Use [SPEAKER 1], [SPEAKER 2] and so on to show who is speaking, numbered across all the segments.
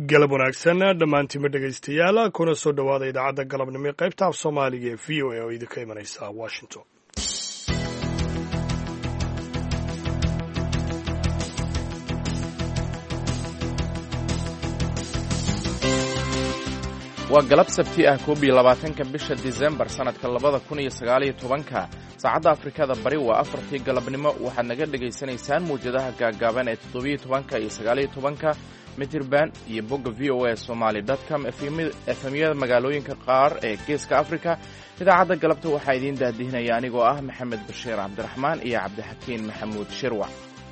[SPEAKER 1] galab wanaagsan dhammaantiinma dhegaystayaal kuna soo dhowaada idaacadda galabnimo ee qaybta af soomaaliga ee v o a oo idinka imanaysa washington.
[SPEAKER 2] waa galab sabti ah 21 bisha Disembar sanadka 2019 saacadda Afrikada Bari waa 4tii galabnimo waxaad naga dhageysanaysaan muujadaha gaagaaban ee 17 iyo 19 mitirban iyo bogga voasomali.com efemyada magaalooyinka qaar ee geeska Afrika. idaacadda galabta waxaa idiin daahdihinaya anigoo ah Maxamed Bashiir Cabdiraxmaan iyo Cabdixakiin Maxamuud Shirwac.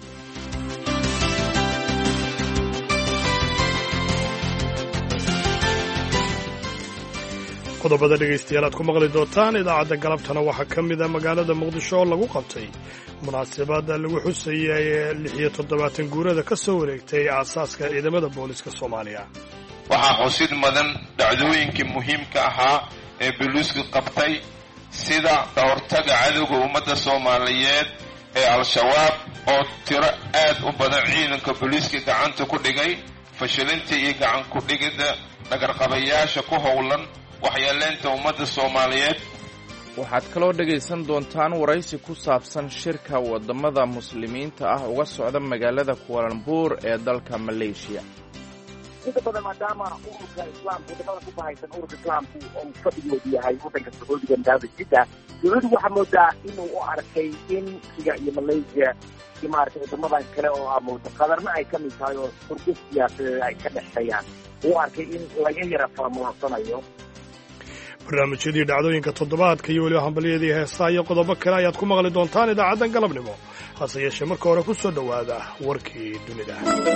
[SPEAKER 1] qodobada dhegaystayaal aad ku maqli doontaan idaacadda galabtana waxaa ka mid a magaalada muqdisho oo lagu qabtay munaasabada lagu xusayay ee 67 guurada ka soo wareegtay aasaaska ciidamada booliska Soomaaliya.
[SPEAKER 3] waxaa xusid mudan dhacdooyinkii muhiimka ahaa ee booliisku qabtay sida kahortaga cadowga ummadda Soomaaliyeed ee al-shabaab oo tiro aad u badan ciidanka booliiska gacanta ku dhigay, fashilinta iyo gacan ku dhigida dhagarqabayaasha ku howlan waxyeeleynta ummadda Soomaaliyeed.
[SPEAKER 2] waxaad kaloo dhegaysan doontaan waraysi ku saabsan shirka wadamada muslimiinta ah uga socda magaalada Kuala Lumpur ee dalka Malaysia.
[SPEAKER 4] inta badan maadaama ururka islaamku wadamada ku bahaysan ururka islaamku oo fadhigoodu yahay wadanka Sacuudiga magaalada Jeddah, dowladdu waxaa moodaa inuu u arkay in Kenya iyo Malaysia iyo maaragtay wadamadan kale oo amooda qadarna ay ka mid tahay oo furqis siyaasadeed ay ka dhexeeyaan, uu arkay in laga yara faamuursanayo.
[SPEAKER 1] barnaamijyadii dhacdooyinka toddobaadka iyo weliba hambalyadii heesaa iyo qodobo kale ayaad ku maqli doontaan idaacaddan galabnimo. hase yeeshee marka hore ku soo dhowaada warkii dunida.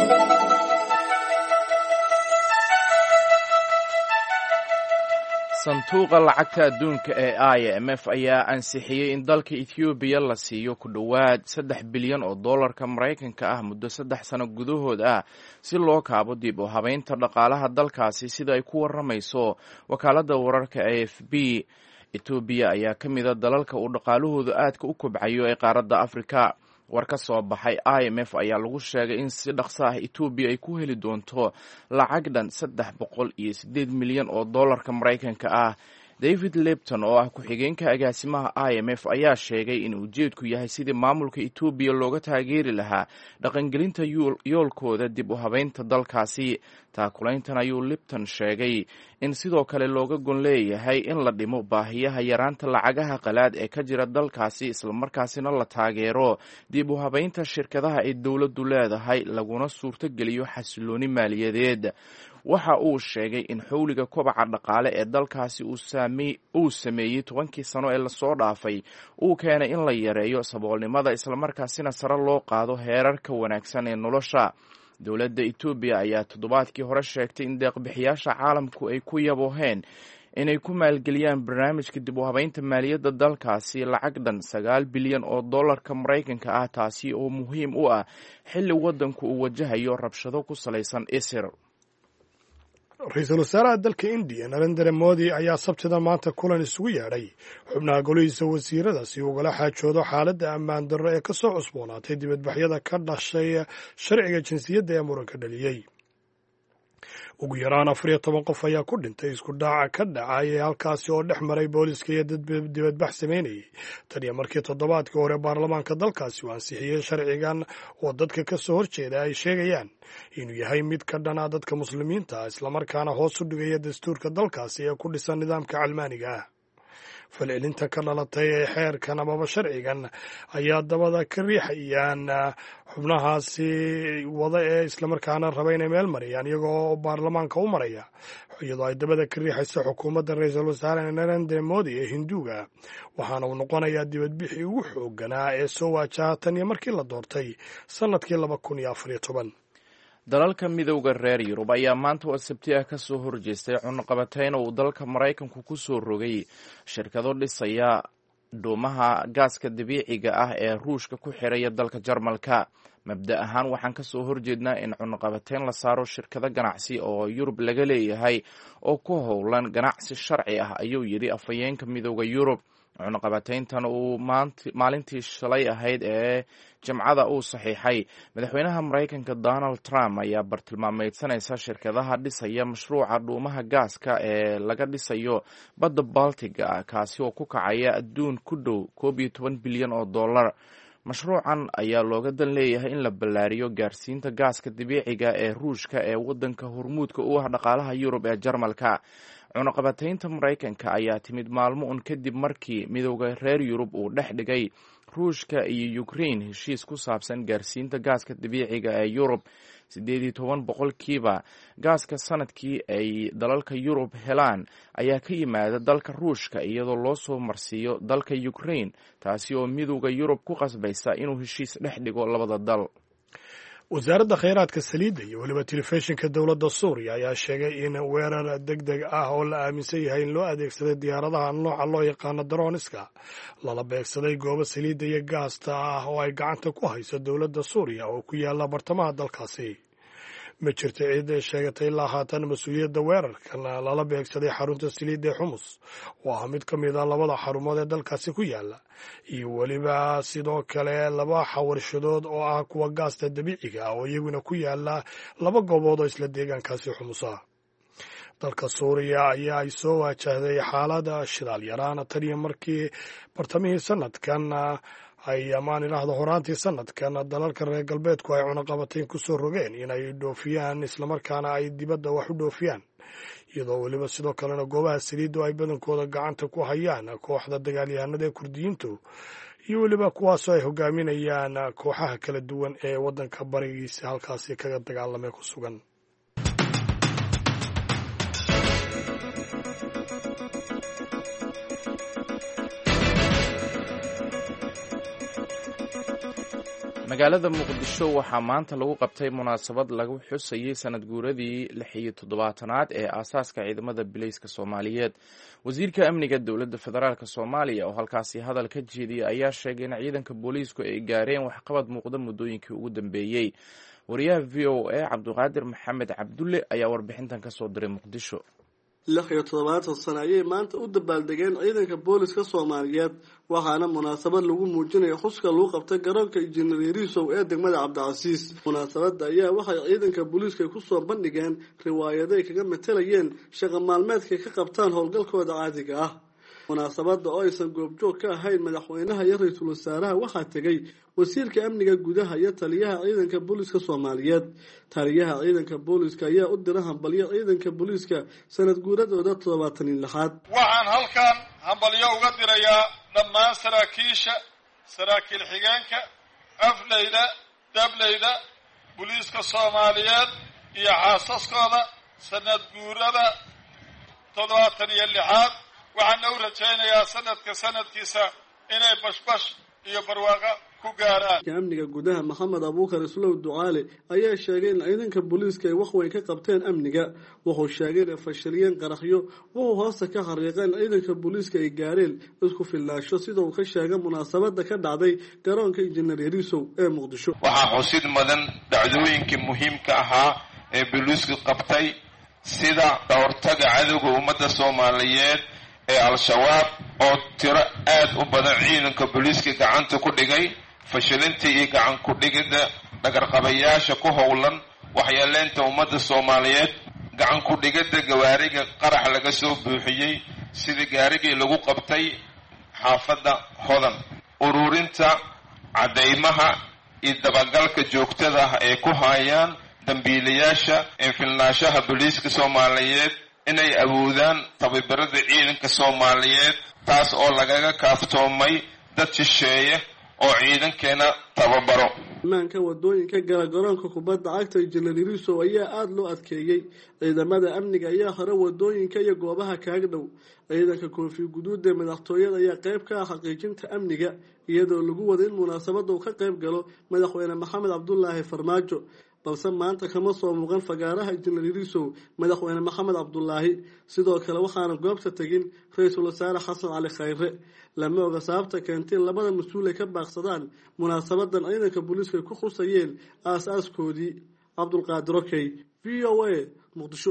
[SPEAKER 2] sanduuqa lacagta adduunka ee IMF ayaa ansixiyey in dalka Ethiopia la siiyo ku dhowaad 3 bilyan oo dollarka Mareykanka ah muddo 3 sano gudahood ah si loo kaabo dib u habeynta dhaqaalaha dalkaasi, sida ay ku waramayso wakaaladda wararka AFP. Ethiopia ayaa ka mid ah dalalka uu dhaqaalahoodu aadka u kobcayo ee qaaradda Afrika. war ka soo baxay IMF ayaa lagu sheegay in si dhaqso ah Ethiopia ay ku heli doonto lacag dhan 308 milyan oo dollarka Mareykanka ah. David Lepton oo ah ku-xigeenka agaasimaha IMF ayaa sheegay in ujeedku yahay sidii maamulka Ethiopia looga taageeri lahaa dhaqangelinta yoolkooda dib u habeynta dalkaasi. taakulayntan ayuu Lepton sheegay in sidoo kale looga gon leeyahay in la dhimo baahiyaha yaraanta lacagaha qalaad ee ka jira dalkaasi, islamarkaasina la taageero dib u habeynta shirkadaha ay dowladdu leedahay laguna suurtogeliyo xasilooni maaliyadeed. waxa uu sheegay in xawliga kobaca dhaqaale ee dalkaasi uu sameeyey 10 sano ee lasoo dhaafay uu keenay in la yareeyo saboolnimada, islamarkaasina sare loo qaado heerarka wanaagsan ee nolosha. dowladda Ethiopia ayaa toddobaadkii hore sheegtay in deeq-bixiyaasha caalamku ay ku yabooheen inay ku maalgeliyaan barnaamijka dib u habeynta maaliyadda dalkaasi lacag dhan 9 bilyan oo dollarka Mareykanka ah, taasi oo muhiim u ah xilli waddanku uu wajahayo rabshado ku salaysan isir.
[SPEAKER 1] ra-iisul wasaaraha dalka Indiya Narendra Modi ayaa sabtida maanta kulan isugu yeedhay xubnaha golihiisa wasiirada si ugala xaajoodo xaaladda ammaan darro ee ka soo cusboonaatay dibadbaxyada ka dhashay sharciga jinsiyadda ee muranka dhaliyey. ugu yaraan 14 qof ayaa ku dhintay isku dhaca ka dhacay halkaasi oo dhex maray booliska iyo dad dibadbax sameynayay tan iyo markii toddobaadkii hore baarlamaanka dalkaasi uu ansixiyey sharcigan oo dadka ka soo horjeeda ay sheegayaan inuu yahay mid ka dhana dadka muslimiinta ah, islamarkaana hoos u dhigaya dastuurka dalkaasi ee ku dhisan nidaamka calmaaniga ah. falcelinta ka dhalatay ee xeerkan amaba sharcigan ayaa dabada ka riixayaan xubnahaasi wada ee islamarkaana raba inay meel mariyaan iyagoo baarlamaanka u maraya, iyadoo ay dabada ka riixayso xukuumadda ra-iisul wasaare Narendra Modi ee Hinduuga. waxaana uu noqonayaa dibadbixii ugu xoogganaa ee soo waajaha tan iyo markii la doortay sanadkii 2014.
[SPEAKER 2] dalalka midowda reer Yurub ayaa maanta oo Sabti ah ka soo horjeestay cunaqabatayn uu dalka Mareykanku ku soo rogay shirkado dhisaya dhuumaha gaaska dabiiciga ah ee Ruushka ku xiraya dalka Jarmalka. mabda ahaan waxaan ka soo horjeednaa in cunaqabatayn la saaro shirkado ganacsi oo Yurub laga leeyahay oo ku howlan ganacsi sharci ah, ayuu yidhi afhayeenka midowda Yurub. cunaqabatayntan uu maalintii shalay ahayd ee jimcada uu saxiixay madaxweynaha maraykanka Donald Trump ayaa bartilmaameedsanaysa shirkadaha dhisaya mashruuca dhuumaha gaaska ee laga dhisayo badda Baltiga kaasi oo ku kacaya adduun ku dhow 11 bilyan oo dollar. mashruucan ayaa looga dan leeyahay in la ballaariyo gaarsiinta gaaska dabiiciga ee Ruushka ee waddanka hormuudka u ah dhaqaalaha Yurub ee Jarmalka. cunaqabataynta Maraykanka ayaa timid maalmo un kadib markii midowda reer Yurub uu dhex dhigay Ruushka iyo Ukraine heshiis ku saabsan gaarsiinta gaaska dabiiciga ee Yurub. 17% gaaska sanadkii ay dalalka Yurub helaan ayaa ka yimaada dalka Ruushka iyadoo loo soo marsiiyo dalka Ukraine, taasi oo midowda Yurub ku qasbaysa inuu heshiis dhex dhigo labada dal.
[SPEAKER 1] wasaaradda kheyraadka saliidda iyo weliba telefishinka dowladda Suuriya ayaa sheegay in weerar degdeg ah oo la aaminsan yahay in loo adeegsaday diyaaradaha nooca loo yaqaano droniska lala beegsaday goobo saliidda iyo gaasta ah oo ay gacanta ku hayso dowladda Suuriya oo ku yaala bartamaha dalkaasi. ma jirto cid sheegatay ilaa haatan mas-uuliyadda weerarkan lala beegsaday xarunta saliidda ee Xumus oo ah mid ka mid ah labada xarumood ee dalkaasi ku yaala, iyo weliba sidoo kale laba warshadood oo ah kuwa gaasta dabiiciga ah oo iyaguna ku yaala laba goobood oo isla deegaankaasi Xumus ah. dalka Suuriya ayaa ay soo wajahday xaalada shidaal yaraan tan iyo markii bartamihii sanadkan horaantii sanadkan dalalka reer galbeedku ay cunaqabatayn ku soo rogeen inay dhoofiyaan islamarkaana ay dibadda wax u dhoofiyaan, iyadoo weliba sidoo kalena goobaha saliiddu ay badankooda gacanta ku hayaan kooxda dagaalyahanada ee kurdiyiintu iyo weliba kuwaasoo ay hogaaminayaan kooxaha kala duwan ee waddanka barigiisa halkaasi kaga dagaalamay ku sugan.
[SPEAKER 2] magaalada Muqdisho waxaa maanta lagu qabtay munaasabad lagu xusayay sanad guuradii 17aad ee aasaaska ciidamada bilayska Soomaaliyeed. wasiirka amniga dowladda federaalk Soomaaliya oo halkaasi hadal ka jeediyay ayaa sheegay in ciidanka booliisku ay gaareen waxqabad muuqda muddooyinkii ugu dambeeyay. wariyaha VOA Cabdiqaadir Maxamed Cabdulle ayaa warbixintan ka soo diray Muqdisho.
[SPEAKER 5] 17 sano ayay maanta u dabaaldegeen ciidanka booliska Soomaaliyeed, waxaana munaasabad lagu muujinayo xuska lagu qabtay garoonka Injineer Yarisow ee degmada Cabdicasiis. munaasabada ayaa waxay ciidanka booliska ku soo bandhigeen riwaayado ay kaga metelayeen shaqo maalmeedka ka qabtaan howlgalkooda caadiga ah. munaasabada oo aysan goobjoog ka ahayn madaxweynaha iyo ra'iisul wasaaraha waxaa tegay wasiirka amniga gudaha iyo taliyaha ciidanka booliska Soomaaliyeed. taliyaha ciidanka booliska ayaa u diray hambalyo ciidanka booliska sanad guuradooda 76aad.
[SPEAKER 6] waxaan halkan hambalyo uga dirayaa dhammaan saraakiil xigeenka, afleyda, dableyda booliska Soomaaliyeed iyo xaasaskooda sanad guurada 76aad. waxaan u rajaynayaa sanadkiisa inay bashbash iyo barwaaqo ku gaaraan.
[SPEAKER 5] amniga gudaha Maxamed Abuukar Islow Ducaale ayaa sheegay in ciidanka booliska ay wax weyn ka qabteen amniga. wuxuu sheegay in fashiliyeen qaraxyo, wuxuu hoosta ka xariiqay in ciidanka booliska ay gaareen isku filnaansho sida uu ka sheegay munaasabada ka dhacday garoonka Injineer Yarisow ee Muqdisho.
[SPEAKER 3] waxaa xusid mudan dhacdooyinkii muhiimka ahaa ee booliisku qabtay sida dhowrtaga cadowga ummadda Soomaaliyeed ee al-shabaab oo tiro aad u badan ciidanka booliiska gacanta ku dhigay, fashilinta iyo gacan ku dhigida dhagarqabayaasha ku howlan waxyeeleynta ummadda Soomaaliyeed, gacan ku dhigida gawaariga qarax laga soo buuxiyey sidii gaarigii lagu qabtay xaafadda Hodan, ururinta cadeymaha iyo dabagalka joogtada ah ee ku hayaan dambiilayaasha infilnaashaha booliiska Soomaaliyeed inay awoodaan tababarada ciidanka Soomaaliyeed, taas oo lagaga kaaftoomay dad shisheeye oo ciidankeena tababaro.
[SPEAKER 5] ammaanka wadooyinka gala garoonka kubadda cagta Injineer Yarisow ayaa aad loo adkeeyay. ciidamada amniga ayaa hore wadooyinka iyo goobaha kaaga dhow. ciidanka koofi guduud ee madaxtooyada ayaa qayb ka ah xaqiijinta amniga, iyadoo lagu wada in munaasabada uu ka qayb galo madaxweyne Maxamed Cabdullaahi Farmaajo, balse maanta kama soo muuqan fagaaraha Injineer Yarisow madaxweyne Maxamed Cabdullaahi. sidoo kale waxaana goobta tagin ra'iisul wasaare Xasan Cali Khayre. lama oga sababta keentay labada mas'uul ay ka baaqsadaan munaasabadan ciidanka booliska ku xusayeen aasaaskoodii. Cabdulqaadir Okey, VOA, Muqdisho.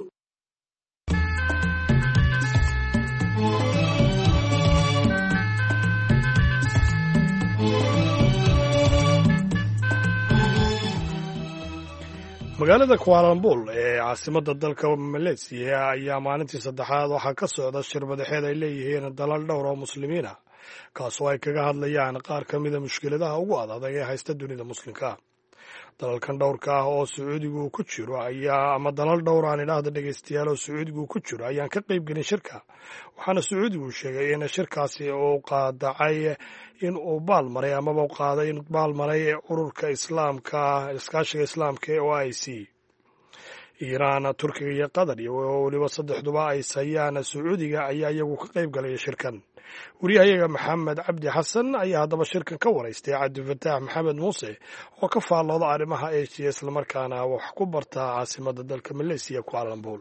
[SPEAKER 1] magaalada kualambul ee caasimadda dalka maleesiya ayaa maalintii saddexaad waxaa ka socda shir madaxeed ay leeyihiin dalal dhowr oo muslimiin ah kaasoo ay kaga hadlayaan qaar ka mida mushkiladaha ugu adag ee haysta dunida muslimka. dalalkan dhowrka ah oo sacuudigu ku jiro ama dalal dhowr aan idhaahda dhegaystayaal oo sacuudigu ku jiro ayaan ka qayb gelin shirka, waxaana sacuudigu sheegay in shirkaasi uu qaadacay in uu baalmaray amaba u qaaday in baalmaray ururka islaamka iskaashiga islaamka ee OIC. iiraan, turkiga iyo qatar iyo weliba saddexduba ay sayaan sacuudiga ayaa iyagu ka qayb galaya shirkan. wariyahayaga maxamed cabdi xasan ayaa haddaba shirkan ka waraystay cabdifataax maxamed muuse oo ka faallooda arrimaha asia islamarkaana wax ku barta caasimadda dalka maleesiya kualambul.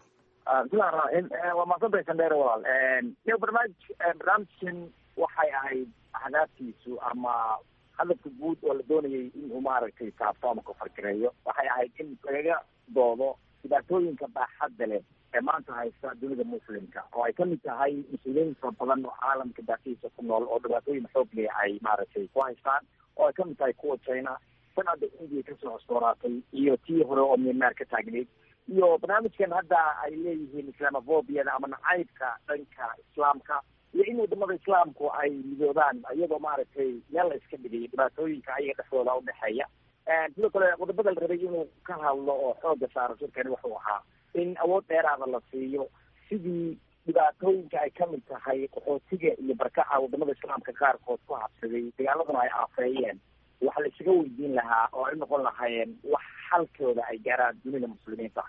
[SPEAKER 4] waa maadsantahay sandheere walaal. barnaamijkan waxay ahayd ahdaaftiisu ama hadafka guud oo la doonayay inuu maaragtay taabto ama ku fargareeyo waxay ahayd in lagaga doodo dhibaatooyinka baaxadda leh ee maanta haysta dunida muslimka, oo ay kamid tahay mas-uuliyiin fara badan oo caalamka baakiisa ku nool oo dhibaatooyin xoog leh ay maaragtay ku haystaan, oo ay kamid tahay kuwa China, sanada India kasoo cusboonaatay iyo tii hore oo Myanmar ka taagneyd, iyo barnaamijkan hadda ay leeyihiin islamophobiyada ama nacaybka dhanka islaamka, iyo in wadamada islaamku ay midoobaan iyadoo maaragtay meel la iska dhigay dhibaatooyinka ayaga dhexdooda udhexeeya. sidoo kale qodobada la rabay inuu ka hadlo oo xooga saaro shirkani wuxuu ahaa in awood dheeraada la siiyo sidii dhibaatooyinka ay kamid tahay qaxootiga iyo barkaca wadamada islaamka qaarkood ku habsaday dagaaladuna ay aafeeyeen waxa la isaga weydiin lahaa oo ay noqon lahaayeen wax xalkooda ay gaaraan dunida muslimiinta.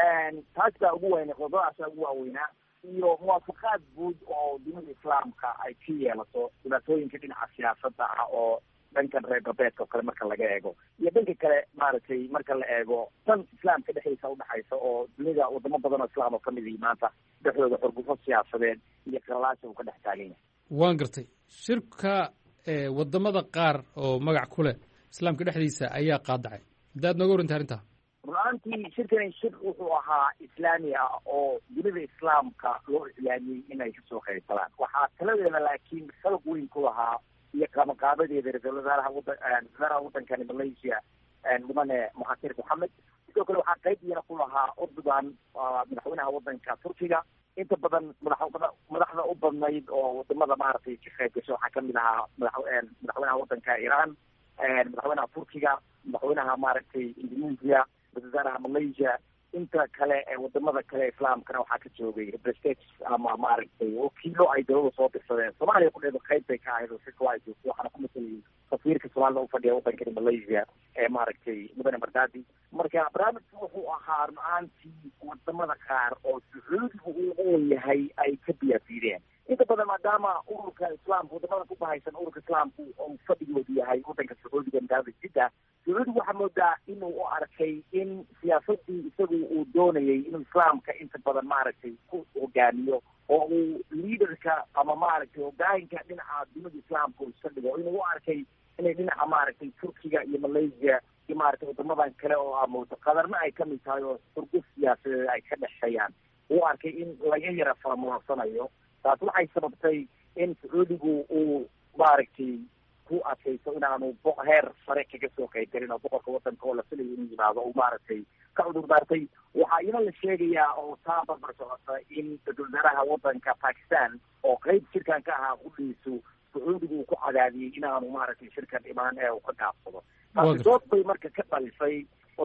[SPEAKER 4] taas baa ugu weyn, qodobadaasa ugu waaweynaa, iyo muwaafaqaad guud oo dunida islaamka ay ka yeelato dhibaatooyinka dhinaca siyaasadda ah oo dhankan reer galbeedka oo kale marka laga eego, iyo dhanka kale maaragtay marka la eego tan islaamka dhexdiisa udhexaysa oo dunida wadamo badan oo islaam oo kamid yihi maanta dhexdooda xurgufo siyaasadeed iyo qalaasha uu ka dhex taagan yahay.
[SPEAKER 7] waan gartay. shirka wadamada qaar oo magac ku leh islaamka dhexdiisa ayaa qaadacay, haddaad nooga warinta arrintaa.
[SPEAKER 4] run-aantii shirkani shir wuxuu ahaa islaami ah oo dunida islaamka loo islaamiyey inay kasoo qaybgalaan. waxaa taladeeda laakiin sabab weyn ku lahaa iyo qabanqaabadeeda ra-iisul wasaaraha wadankani Malaysia mudane Mahathir Mohamad. sidoo kale waxaa qaybiyana ku lahaa Erdogan, madaxweynaha wadanka Turkiga. inta badan madaxda u badnayd oo wadamada maaragtay ka qayb gasho waxaa kamid ahaa madaxweynaha wadanka Iran, madaxweynaha Turkiga, madaxweynaha maaragtay Indonesia, ra-isul wasaaraha Malaysia. inta kale ee wadamada kale islaamkana waxaa ka joogay representatives ama maaragtay wakiilo ay dawlada soo dirsadeen. Soomaaliya kudheeda qayb bay ka ahayd oo shirka waa joogtay, waxaana ku masalayay safiirka Soomaalida ufadhiya wadankani Malaysia ee maaragtay mudane Mardadi. marka barnaamijku wuxuu ahaa run-aantii wadamada qaar oo sacuudigu uu yahay ay ka biyaafideen. inta badan maadaama ururka islaamka wadamada ku bahaysan ururka islaamku oo fadhigoodu yahay wadanka sacuudiga magaalada Jidda, sacuudigu waxaa moodaa inuu u arkay in siyaasadii isagu uu doonayay inuu islaamka inta badan maaragtay ku hogaamiyo oo uu liaderka ama maaragtay hogaaminka dhinaca dunida islaamka uu iska dhigo, inuu u arkay inay dhinaca maaragtay Turkiga iyo Malaysia iyo maaragtay wadamadan kale oo amoodo qadarna ay kamid tahay oo xurguf siyaasadeed ay ka dhexeeyaan, uu arkay in laga yara faramularsanayo. taas waxay sababtay in sacuudigu uu maaragtay ku adkayso inaanu heer sare kaga soo qaybgalin oo boqorka wadanka oo la filayo inuu yimaado uu maaragtay ka cudur daartay. waxaa ina la sheegayaa oo taa barbar socota in ra-iisul wasaaraha wadanka Pakistan oo qayb shirkan ka ahaa qudhiisu sacuudigu uu ku cadaadiyey inaanu maaragtay shirkan imaan ee uu ka gaabsado. taasi dood bay marka ka dhalisay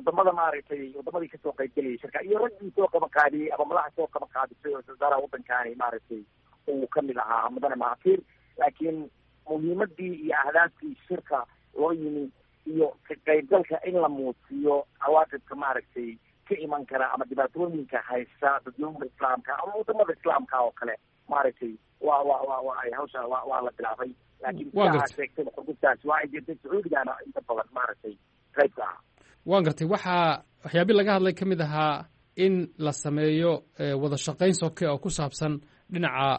[SPEAKER 4] wadamadii kasoo qaybgelayay shirka iyo raggii soo qabaqaadiyey ama madaxa soo qabaqaadisay oo ra-isul wasaaraha wadankaani maaragtay uu kamid ahaa mudane Mahathir. laakiin muhiimadii iyo ahdaaftii shirka loo yimi iyo ka qaybgalka in la muujiyo cawaaqibka maaragtay ka iman kara ama dhibaatooyinka haysta dadweynaha islaamka ama wadamada islaamka oo kale maaragtay waa ay hawsha waa la bilaabay. laakiin sidaa sheegtay xurguftaasi waa ay jirtay sacuudigana inta badan maaragtay qaybka ah.
[SPEAKER 7] waan gartay. waxyaabii laga hadlay ka mid ahaa in la sameeyo wada shaqayn soke oo ku saabsan dhinaca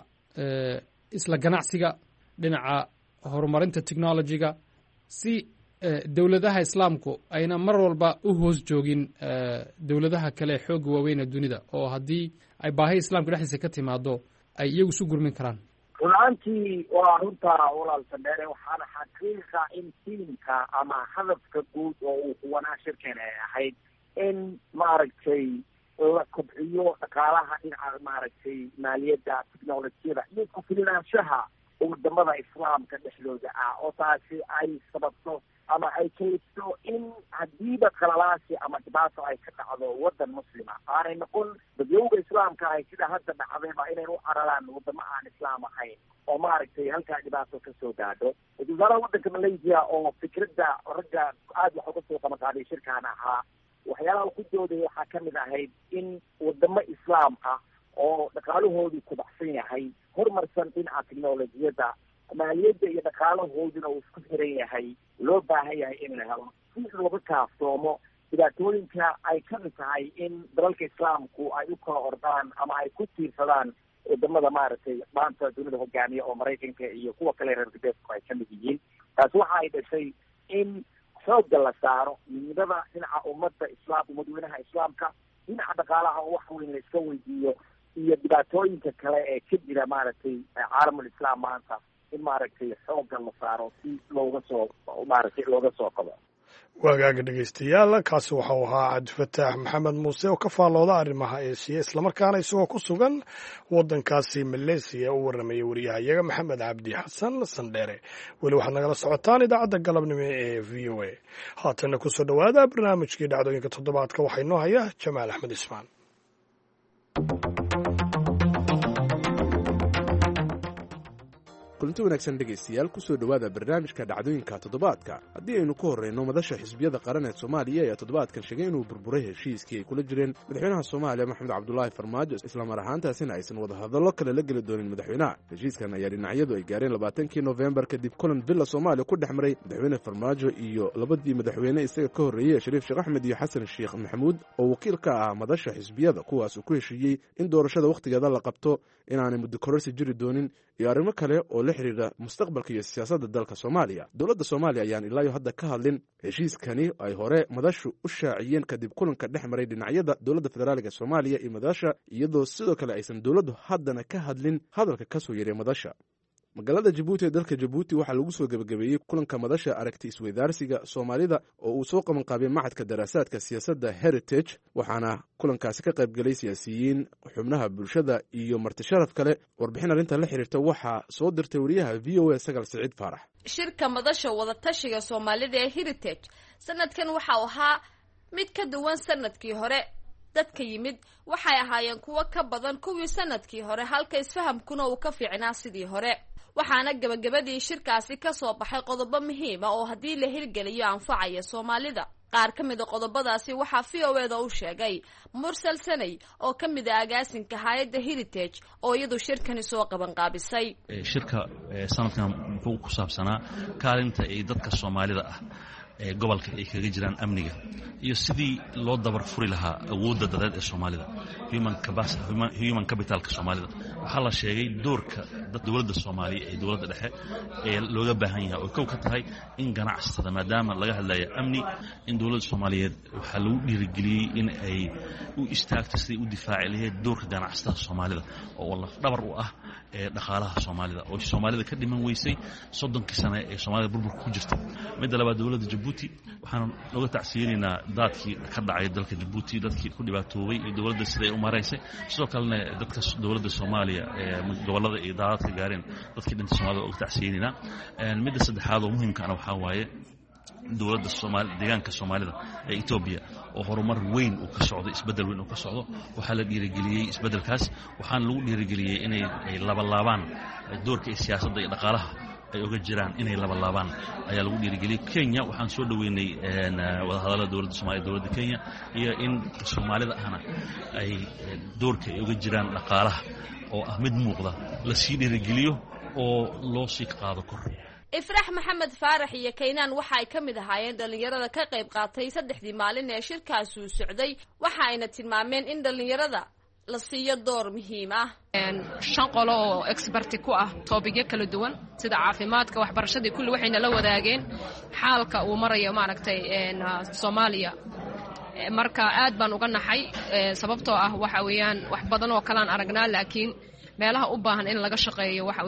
[SPEAKER 7] isla ganacsiga, dhinaca horumarinta technologyga, si dowladaha islaamku ayna mar walba u hoos joogin dowladaha kale xooga waaweyn ee dunida, oo haddii ay baahi islaamka dhexdiisa ka timaado ay iyagu isu gurmin karaan.
[SPEAKER 4] run-aantii waa runtaa walaal Sandheere, waxaana xaqiiqa in tiimka ama hadafka guud oo uu kuwanaa shirkan ay ahayd in maaragtay la kobciyo dhaqaalaha dhinaca maaragtay maaliyadda technolojiyada iyo ku-filnaanshaha wadamada islaamka dhexdooda ah, oo taasi ay sababto ama ay keliso in hadiiba qalalaasi ama dhibaato ay ka dhacdo wadan muslima aanay noqon dadyowga islaamka ay sida hadda dhacdayba inay u cararaan wadamo aan islaam ahayn oo maaragtay halkaa dhibaato kasoo gaadho. wasaaraha wadanka Malaysia oo fikradda ragga aada wax uga soo qabanqaaday shirkaan ahaa, waxyaalaha ku doodaya waxaa kamid ahayd in wadamo islaam ah oo dhaqaalahoodu kubacsan yahay, horumarsan dhinaca technolojiyada, maaliyadda iyo dhaqaalahooduna uu isku xiran yahay, loo baahan yahay in la helo si looga kaaftoomo dhibaatooyinka ay kamid tahay in dalalka islaamku ay u kala ordaan ama ay ku tiirsadaan wadamada maaragtay maanta dunida hogaamiya oo Maraykanka iyo kuwa kale reer galbeedku ay kamid yihiin. taas waxa ay dhashay in xoogga la saaro midnimada dhinaca ummadda umadweynaha islaamka, dhinaca dhaqaalaha oo wax weyn la iska weydiiyo, iyo dhibaatooyinka kale ee ka jira maaragtay caalamul islaam maanta in maaragtay xoogga la saaro si looga soo qabo.
[SPEAKER 1] waagaaga dhegaystayaal, kaasi waxau ahaa cabdifataax maxamed muuse oo ka faallooda arrimaha eesiya islamarkaana isagoo ku sugan waddankaasi Malaysia u warramaya wariyahayaga maxamed cabdi xasan sandheere. weli waxaad nagala socotaan idaacadda galabnimo ee v o a. haatanna kusoo dhowaada barnaamijkii dhacdooyinka toddobaadka waxaa inoo haya jamaal axmed ismaan.
[SPEAKER 8] kulanti wanaagsan dhegaystayaal, kusoo dhowaada barnaamijka dhacdooyinka toddobaadka. haddii aynu ku horreyno, madasha xisbiyada qaran ee soomaaliya ayaa toddobaadkan sheegay inuu burburay heshiiskii ay kula jireen madaxweynaha soomaaliya maxamed cabdulaahi farmaajo, islamar ahaantaasina aysan wadahadallo kale la geli doonin madaxweynaha. heshiiskan ayaa dhinacyadu ay gaareen 20 Noofembar kadib kulan villa soomaaliya ku dhex maray madaxweyne farmaajo iyo labadii madaxweyne isaga ka horreeyey shariif sheekh axmed iyo xasan sheekh maxamuud oo wakiil ka ah madasha xisbiyada, kuwaas uu ku heshiiyey in doorashada wakhtigeeda la qabto, inaanay muddo kororsi jiri doonin iyo arrimo kale oo la xidhiidha mustaqbalka iyo siyaasadda dalka Soomaaliya. dowladda Soomaaliya ayaan ilaa hadda ka hadlin heshiiskani ay hore madashu u shaaciyeen kadib kulanka dhex maray dhinacyada dowladda federaalka Soomaaliya iyo madasha, iyadoo sidoo kale aysan dowladdu haddana ka hadlin hadalka ka soo yeeray madasha. magaalada Jabuuti ee dalka Jabuuti waxaa lagu soo gabagabeeyey kulanka madasha aragti isweydaarsiga Soomaalida oo uu soo qaban qaabiyey Machadka Daraasaadka Siyaasadda Heritage, waxaana kulankaasi ka qayb galay siyaasiyiin, xubnaha bulshada iyo marti sharaf kale. warbixin arrinta la xiriirta waxaa soo dirtay wariyaha VOA Sagal Siciid Faarax.
[SPEAKER 9] shirka madasha wadatashiga Soomaalida ee Heritage sanadkan waxa uu ahaa mid ka duwan sanadkii hore. dadka yimid waxay ahaayeen kuwo ka badan kuwii sanadkii hore, halka isfahamkuna uu ka fiicnaa sidii hore. waxaana gabagabadii shirkaasi ka soo baxay qodobo muhiim ah oo haddii la hirgeliyo anfacaya Soomaalida. qaar ka mid a qodobadaasi waxaa VOA-da u sheegay Mursal Sanay oo ka mid ah agaasinka hay'adda Heritage oo iyadu shirkani soo qaban qaabisay.
[SPEAKER 10] shirka sanadkan wuxuu ku saabsanaa kaalinta ay dadka Soomaalida ah ee gobolka ay kaga jiraan amniga iyo sidii loo dabar furi lahaa awoodda dadeed ee Soomaalida, human capitalka Soomaalida. waxaa la sheegay doorka dowladda Soomaaliya ee dowladda dhexe ee looga baahan yahay oo kow ka tahay in ganacsatada, maadaama laga hadlayo amni, in dowladda Soomaaliyeed waxaa lagu dhiirigeliyey in ay u istaagto sidii u difaaci lahayd doorka ganacsatada Soomaalida oo laf dhabar u ah ee dhaqaalaha Soomaalida oo Soomaalida ka dhiman weysay 30 sano ee Soomaalida burburka ku jirta. midda labaad, dowladda Jabuuti waxaan uga tacsiinaynaa daadkii ka dhacay dalka Jabuuti, dadkii ku dhibaatoobay iyo dowladda sida ay u maaraysay. sidoo kalena dadka dowladda Soomaaliya ee gobolada iyo daadadka gaareen dadkii dhinta Soomaalida uga tacsiinaynaa. midda saddexaad oo muhiimka ah waxaa waaye dowladda Soomaaliya, deegaanka Soomaalida ee Ethiopia oo horumar weyn uu ka socdo, isbedel weyn uu ka socdo. waxaa la dhiirigeliyey isbedelkaas, waxaana lagu dhiirigeliyey inay labalaabaan doorka siyaasadda iyo dhaqaalaha ay uga jiraan, inay labalaabaan ayaa lagu dhiirigeliyey. Kenya waxaan soo dhaweynay wadahadallada dowladda Soomaaliya dowladda Kenya iyo in Soomaalida ahna ay doorka ay uga jiraan dhaqaalaha oo ah mid muuqda la sii dhiirigeliyo oo loo sii qaado kor.
[SPEAKER 9] Ifraax Maxamed Faarax iyo Kaynaan waxa ay ka mid ahaayeen dhalinyarada ka qayb qaatay 3 maalin ee shirkaasi u socday. waxa ayna tilmaameen in dhalinyarada la siiyo door muhiim ah.
[SPEAKER 11] 5 qolo oo expert ku ah toobigyo kala duwan sida caafimaadka, waxbarashada, kulli waxayna la wadaageen xaalka uu marayo maaragtay Soomaaliya. marka aad baan uga naxay sababtoo ah waxa weeyaan wax badan oo kala aan aragnaa, laakiin meelaha u baahan in laga shaqeeyo waxa weeyaan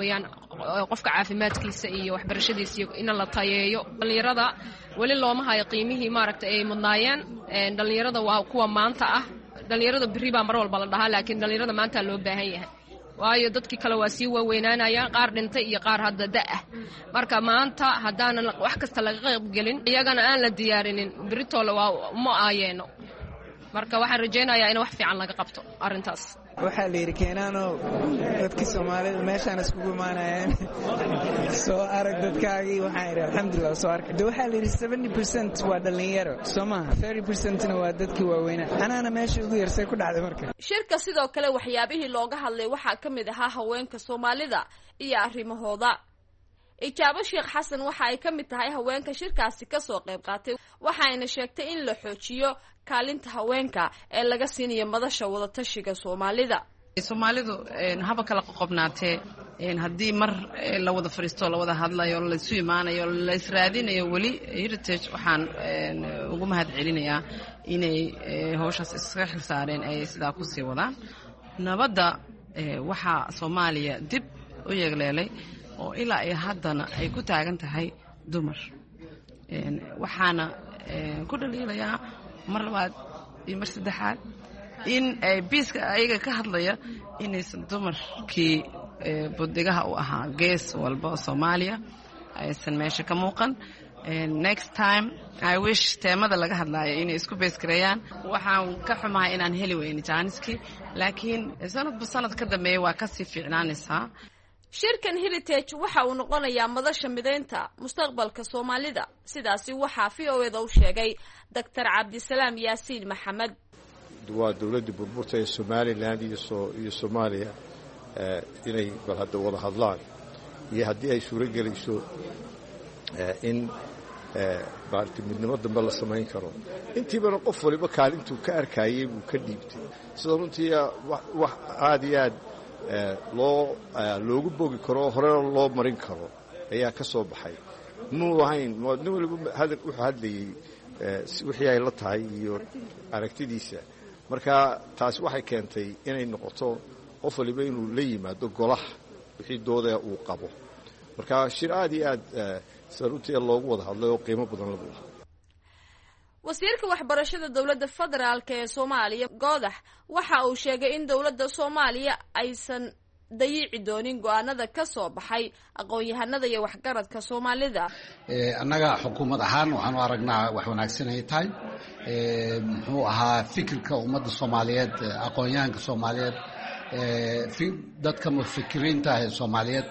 [SPEAKER 11] qofka caafimaadkiisa iyo waxbarashadiisa iyo in la tayeeyo dhalinyarada weli looma hayo qiimihii maaragtay ay mudnaayeen dhalinyarada waa kuwa maanta ah dhalinyarada berri baa mar walba la dhahaa laakiin dhalinyarada maanta loo baahan yahay waayo dadkii kale waa sii waaweynaanayaan qaar dhintay iyo qaar hadda da'ah marka maanta haddaanan wax kasta laga qaybgelin iyagana aan la diyaarinin beritoole waa uma aayeeno marka waxaan rajaynayaa in wax fiican laga qabto arrintaas
[SPEAKER 12] waxaa la yidhi keenaanoo dadkii soomaalida meeshaan iskugu imaanayaan soo arag dadkaagii waxaan idhi alxamdulilah soo arkay de waxaa la yidhi 70% waa dhallinyaro soo maaha 30%na waa dadkii waaweynaa anaana meesha ugu yarsay ku dhacday marka
[SPEAKER 9] shirka sidoo kale waxyaabihii looga hadlay waxaa ka mid ahaa haweenka soomaalida iyo arrimahooda ijaabo sheekh xasan waxa ay ka mid tahay haweenka shirkaasi kasoo qayb qaatay waxayna sheegtay in la xoojiyo kaalinta haweenka ee laga siinayo madasha wadatashiga soomaalida
[SPEAKER 13] soomaalidu haba kala qoqobnaatee haddii mar la wada fariisto la wada hadlayo la isu imaanayo la israadinayo weli heritage waxaan ugu mahad celinayaa inay hawshaas iska xilsaareen ay sidaa ku sii wadaan nabadda waxaa Soomaaliya dib u yeegleelay oo ilaa ay haddana ay ku taagan tahay dumar waxaana ku dhaliilayaa mar labaad iyo mar saddexaad in ay biiska ayaga ka hadlaya inaysan dumarkii buddigaha u ahaa gees walba oo Soomaaliya aysan meesha ka muuqan next time I wish teemada laga hadlaayo inay isku beesgareeyaan waxaan ka xumahay inaan heli weyni jaaniskii laakiin sanadba sanad ka dambeeya waa kasii fiicnaanaysaa
[SPEAKER 9] shirkan heritage waxa uu noqonayaa madasha mideynta mustaqbalka Soomaalida sidaasi waxaa VOAda u sheegay Dr. Cabdisalaam Yaasiin Maxamed
[SPEAKER 14] waa dawladda burburta ee Somaliland iyo Soomaaliya inay bal hadda wada hadlaan iyo haddii ay suuro gelayso in baarti midnimo dambe la samayn karo intiibana qof waliba kaalintuu ka arkayay buu ka dhiibtay sida runtii wax aad iyo aad loogu bogi karo horena loo marin karo ayaa ka soo baxay muu ahayn nin waliba wuxuu hadlayay wixii ay la tahay iyo aragtidiisa marka taasi waxay keentay inay noqoto qof waliba inuu la yimaado golaha wixii dooda uu qabo marka shir aad iyo aad runtii loogu wada hadlay oo qiimo badan lagu lahaa
[SPEAKER 9] wasiirka waxbarashada dawladda federaalka ee Soomaaliya Goodax waxa uu sheegay in dawladda Soomaaliya aysan dayici doonin go'aanada ka soo baxay aqoon-yahanada iyo waxgaradka Soomaalida
[SPEAKER 15] annaga xukuumad ahaan waxaan u aragnaa wax wanaagsan ay tahay muxuu ahaa fikirka ummadda Soomaaliyeed aqoon-yahanka Soomaaliyeed dadka mufikiriinta ah ee Soomaaliyeed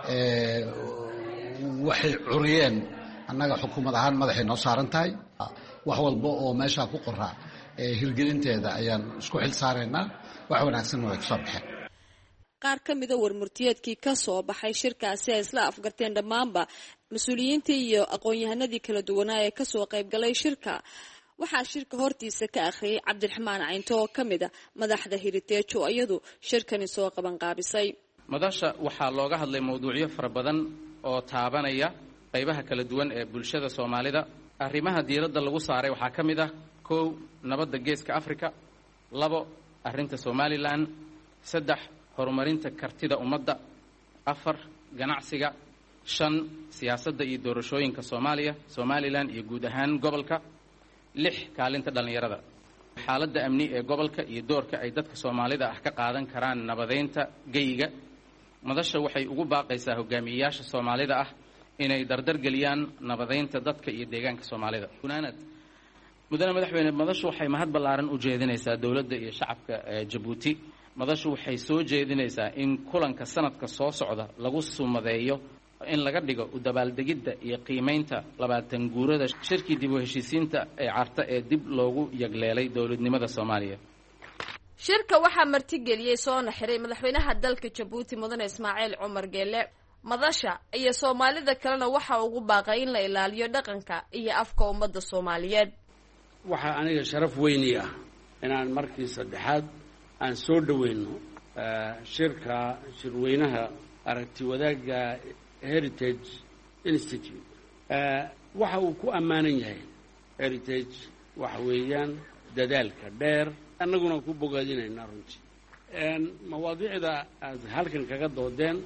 [SPEAKER 15] waxay curiyeen annaga xukuumad ahaan madaxay noo saaran tahay wax walba oo meesha ku qoraa hirgelinteeda ayaan isku xil saaraynaa wax wanaagsan way soo baxeen
[SPEAKER 9] qaar ka mid ah warmurtiyeedkii ka soo baxay shirkaasi ay isla afgarteen dhammaanba mas'uuliyiintii iyo aqoon-yahanadii kala duwanaa ee ka soo qayb galay shirka waxaa shirka hortiisa ka akhriyay Cabdiraxmaan Caynto oo ka mid ah madaxda heritage oo iyadu shirkani soo qaban qaabisay
[SPEAKER 16] madasha waxaa looga hadlay mowduucyo fara badan oo taabanaya qaybaha kala duwan ee bulshada Soomaalida arrimaha diiradda lagu saaray waxaa ka mid ah 1 nabadda geeska Afrika 2 arrinta Somaliland 3 horumarinta kartida ummadda 4 ganacsiga 5 siyaasadda iyo doorashooyinka Soomaaliya Somaliland iyo guud ahaan gobolka 6 kaalinta dhalinyarada xaaladda amni ee gobolka iyo doorka ay dadka Soomaalida ah ka qaadan karaan nabadeynta geyiga madasha waxay ugu baaqaysaa hogaamiyayaasha Soomaalida ah inay dardar geliyaan nabadeynta dadka iyo deegaanka Soomaalida mudane madaxweyne madashu waxay mahad ballaaran u jeedinaysaa dawladda iyo shacabka Djibouti madashu waxay soo jeedinaysaa in kulanka sanadka soo socda lagu sumadeeyo in laga dhigo u dabaaldegidda iyo qiimeynta 20 guurada shirkii dib u heshiisiinta ee carta ee dib loogu yagleelay dawladnimada Soomaaliya
[SPEAKER 9] shirka waxaa martigeliyay soo naxiray madaxweynaha dalka Djibouti mudane Ismaaciil Cumar Geele madasha iyo Soomaalida kalena waxa ugu baaqay in la ilaaliyo dhaqanka iyo afka ummadda Soomaaliyeed
[SPEAKER 17] waxa aniga sharaf weyn ah inaan markii saddexaad aan soo dhaweyno shirweynaha aragti wadaagga Heritage Institute waxa uu ku amaanan yahay Heritage waxa weeyaan dadaalka dheer annaguna ku bogaadinayna runtii mawaadiicda aad halkan kaga doodeen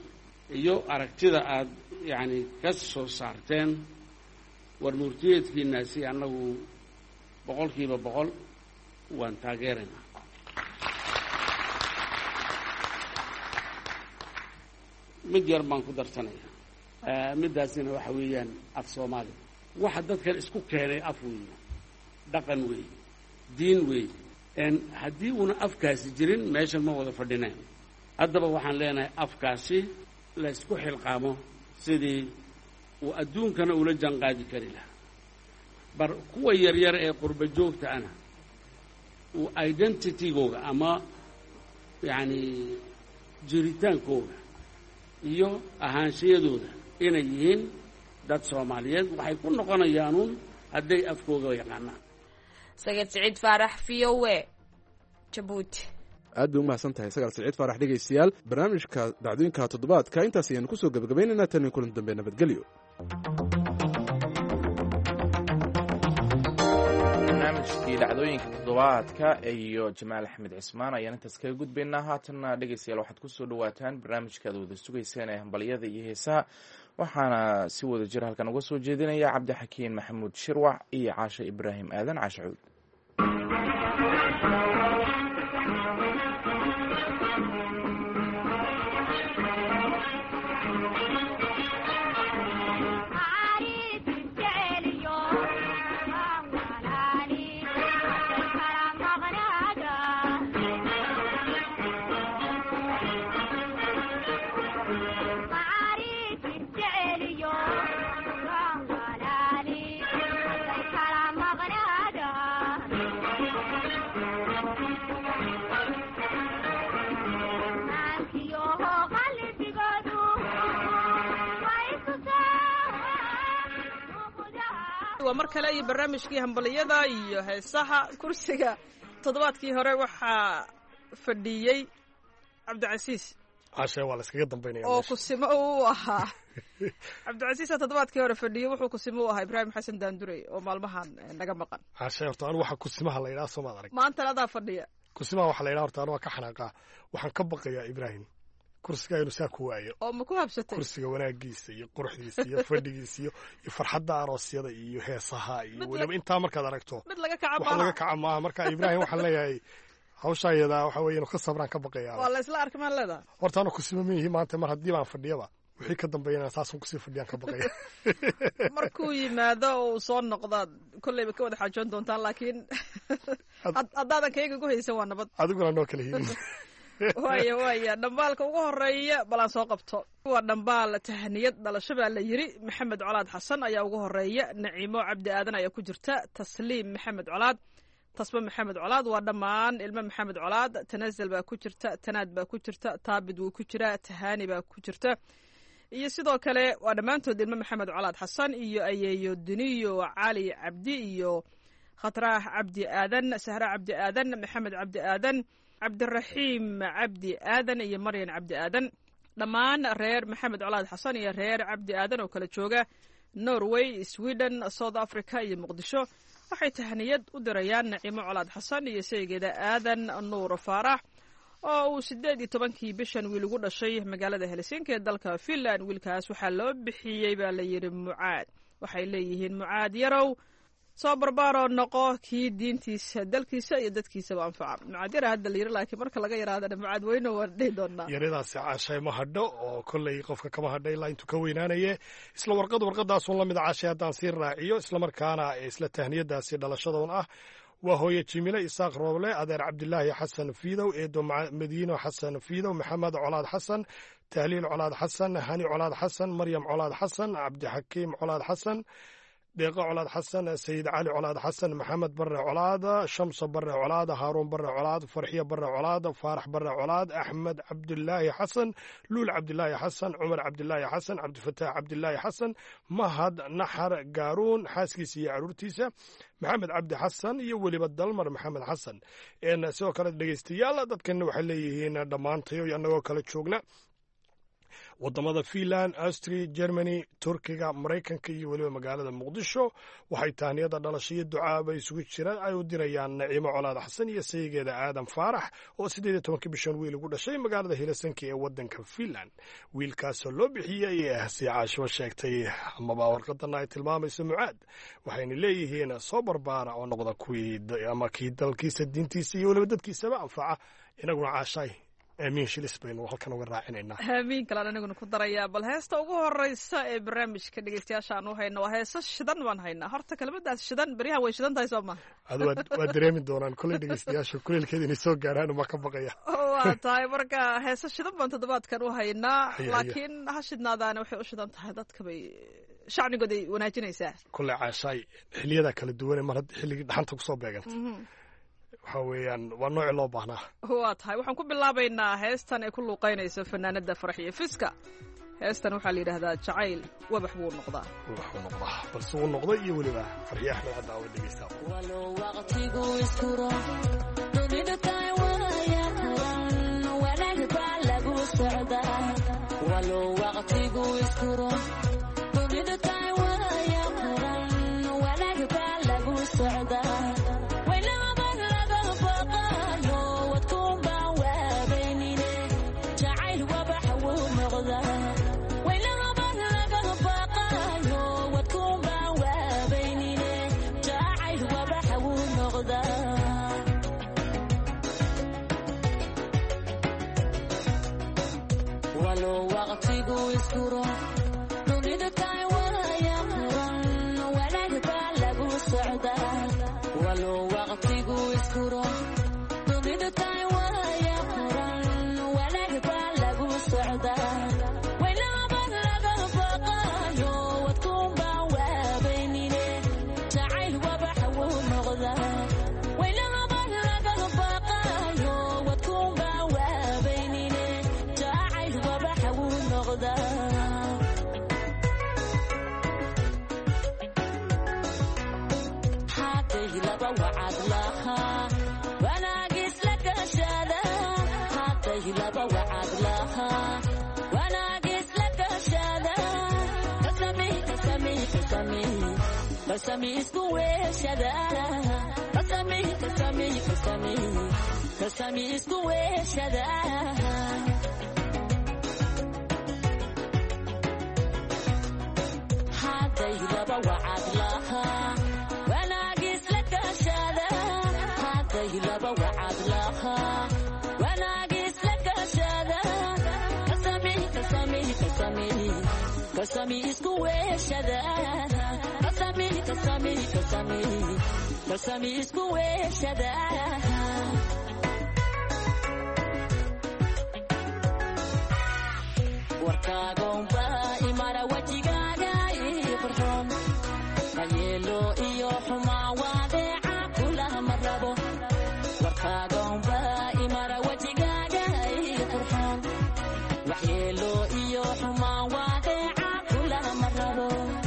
[SPEAKER 17] iyo aragtida aad yacni ka soo saarteen war murtiyeedkiinaasi annagu 100% waan taageeraynaa. mid yar baan ku darsanayaa middaasina waxa weeyaan af soomaali waxa dadkan isku keenay af weeye dhaqan weeye diin weeye haddii una afkaasi jirin meeshan ma wada fadhineen. haddaba waxaan leenahay afkaasi la isku xilqaamo sidii uu adduunkana ula janqaadi kari lahaa. bar kuwa yaryar ee qurba joogta ana uu identitygooga ama yacni jiritaankooga iyo ahaanshiyadooda inay yihiin dad soomaaliyeed waxay ku noqonayaanuun hadday afkooga yaqaanaan.
[SPEAKER 9] Sagal Siciid Faarax, VOA, Jabuuti.
[SPEAKER 8] aad bay u mahadsan tahay Sagal Siciid Faarax. dhegaystayaal barnaamijka dhacdooyinka toddobaadka intaas ayaan ku soo gabagabaynaynaa tan iyo kulan dambe. nabadgelyo.
[SPEAKER 2] barnaamijkii dhacdooyinka toddobaadka iyo Jamaal Axmed Cismaan ayaan intaas kaga gudbaynaa. haatanna dhegaystayaal waxaad ku soo dhawaataan barnaamijkaad wada sugayseen ee hambalyada iyo heesaha, waxaana si wada jir halkan uga soo jeedinaya Cabdixakiin Maxamuud Shirwac iyo Caashe Ibraahim Aadan Caashe Cuud.
[SPEAKER 18] waa mar kale iyo barnaamijkii hambaliyada iyo heesaha. kursiga toddobaadkii hore waxaa fadhiyey Cabdicasiis
[SPEAKER 1] Caashe, waa la iskaga dambaynaya
[SPEAKER 18] oo kusimo u ahaa Cabdicasiis toddobaadkii hore fadhiyey wuxuu kusimo u ahaa Ibraahim Xasan Daandurey oo maalmahan naga maqan.
[SPEAKER 1] Caashe, horta anu waxa kusimaha la yidhaha soo maad arag.
[SPEAKER 18] maanta adaa fadhiya.
[SPEAKER 1] kusimaha waxa la yidhaha horta anu waa ka xanaaqaa. waxaan ka baqayaa Ibraahim kursiga inuu saa ku waayo.
[SPEAKER 18] oo ma ku habsatay
[SPEAKER 1] kursiga wanaagiisa iyo quruxdiisa iyo fadhigiisa iyo farxadda aroosyada iyo heesaha iyo weliba intaa markaad aragto
[SPEAKER 18] mid laga kaca
[SPEAKER 1] wax laga kaca maaha. marka Ibraahim waxaan leeyahay hawshaa iyada waxa weeye inuu ka sabraan ka baqayaa.
[SPEAKER 18] waa la isla arki maan leedahay.
[SPEAKER 1] horta anu kusima mihi maanta mar haddii baan fadhiyaba wixii ka dambeeyana saasun kusii fadhiyaan ka baqaya.
[SPEAKER 18] markuu yimaado uu soo noqdaad kolleyba ka wada xaajoon doontaan, laakiin haddaadan kayaga ku haysan waa nabad.
[SPEAKER 1] adiguna noo kala hiin.
[SPEAKER 18] waaya dhambaalka ugu horeeya balaan soo qabto. waa dhambaal tahniyad dhalasho baa la yiri. Maxamed Colaad Xasan ayaa ugu horeeya. Naciimo Cabdi Aadan ayaa ku jirta. Tasliim Maxamed Colaad, Tasba Maxamed Colaad, waa dhammaan ilmo Maxamed Colaad. Tanazal baa ku jirta, Tanaad baa ku jirta, Taabid wuu ku jiraa, Tahani baa ku jirta, iyo sidoo kale waa dhammaantood ilmo Maxamed Colaad Xasan iyo ayeeyo Duniyo Cali Cabdi iyo Khatraah Cabdi Aadan, Sahra Cabdi Aadan, Maxamed Cabdi Aadan, Cabdiraxiim Cabdi Aadan iyo Maryan Cabdi Aadan. dhammaan reer Maxamed Colaad Xasan iyo reer Cabdi Aadan oo kala jooga Norway, Sweden, South Africa iyo Muqdisho waxay tahniyad u dirayaan Naciimo Colaad Xasan iyo saygeeda Aadan Nuur Faarax oo uu 18 bishan wiil ugu dhashay magaalada Helsinki ee dalka Finland. wiilkaas waxaa loo bixiyey baa la yiri Mucaad. waxay leeyihiin Mucaad yarow soo barbaaro noqo kii diintiisa dalkiisa iyo dadkiisaba anfaca. Mucaad yara hadda la yiri, laakiin marka laga yiraahdo Mucaad weyno waa dhihi doonaa.
[SPEAKER 1] yaradaasi Caashay ma hadho oo kolley qofka kama hadhay ilaa intuu ka weynaanaye. isla warqadaasun la mid Caashay haddaan sii raaciyo isla markaana isla tahniyadaasi dhalashadoon ah waa hooye Jimile Isaaq Rooble, adeer Cabdilaahi Xasan Fiidow, eedo Madiino Xasan Fiidow, Maxamed Colaad Xasan, Tahliil Colaad Xasan, Hani Colaad Xasan, Maryam Colaad Xasan, Cabdixakiim Colaad Xasan, deeqo Colaad Xasan, Sayid Cali Colaad Xasan, Maxamed Barre Colaad, Shamso Barre Colaad, Haaruun Barre Colaad, Farxiyo Barre Colaad, Faarax Barre Colaad, Axmed Cabdilaahi Xasan, Luul Cabdilaahi Xasan, Cumar Cabdilaahi Xasan, Cabdifataax Cabdilaahi Xasan, Mahad Naxar Gaaruun, xaaskiisa iyo caruurtiisa, Maxamed Cabdi Xasan iyo weliba Dalmar Maxamed Xasan. sidoo kale dhegeystayaal dadkana waxay leeyihiin dhammaantayo annagoo kala joogna wadamada Finland, Austria, Germany, Turkiga, Maraykanka iyo weliba magaalada Muqdisho waxay tahniyada dhalashiyo ducaaba isugu jiraan ay u dirayaan Naciimo Colaad Xasan iyo saygeeda Aadan Faarax oo 18 bishan wiil ugu dhashay magaalada Helsinki ee wadanka Finland. wiilkaasoo loo bixiyay si caasho sheegtay amaba warqadana ay tilmaamayso Mucaad waxayna leeyihiin soo barbaara oo noqda kuwii ama kii dalkiisa diintiisa iyo weliba dadkiisaba anfaca inaguna caashay amiin shilis baynu halkan uga raacinaynaa.
[SPEAKER 18] amiin kale anaguna ku darayaa bal heesta ugu horeysa ee barnaamijka dhegeystayaasha aan u hayno waa heesa shidan baan haynaa. horta kelmadaas shidan beriyahan way shidan tahay soo ma
[SPEAKER 1] waa dareemi doonaan kuley dhegeystayaasha kuleelkeeda inay soo gaaraan uma ka baqaya.
[SPEAKER 18] waa tahay marka heesa shidan baan toddobaadkan u haynaa laakiin ha shidnaadaana waxay u shidan tahay dadka bay shacnigooday wanaajinaysaa.
[SPEAKER 1] kuley caashay xilliyada kala duwane mar haddii xilligii dhaxanta kusoo beeganta waxa weeyaan waa nooci loo baahnaa.
[SPEAKER 18] waa tahay waxaan ku bilaabaynaa heestan ay ku luuqaynayso fanaanada Farxiyo Fiska. heestan waxaa la yidhaahdaa jacayl wabax buu noqdaa
[SPEAKER 1] balse uu noqday iyo weliba Farxiyo Axmed Cadaawe dhegeysta
[SPEAKER 19] walow waqtigu iskuro dunida tahay waya kuran wanaag baa lagu socdaa walow waqtigu iskuro dunida tahay waya kuran wanaag baa lagu socdaa kasami isku weeshada haday laba wacad lahaa wanaagis la kashada haday laba wacad lahaa wanaagis la kashada kasami isku weeshada kasami isku weeshada warkaagonba imara wajigaaga ii qurxoon kayeelo iyo xumaa waadeeca kulama rabo warkaagonba imara wajigaaga ii qurxoon waxyeelo iyo xumaa waadeeca kulama rabo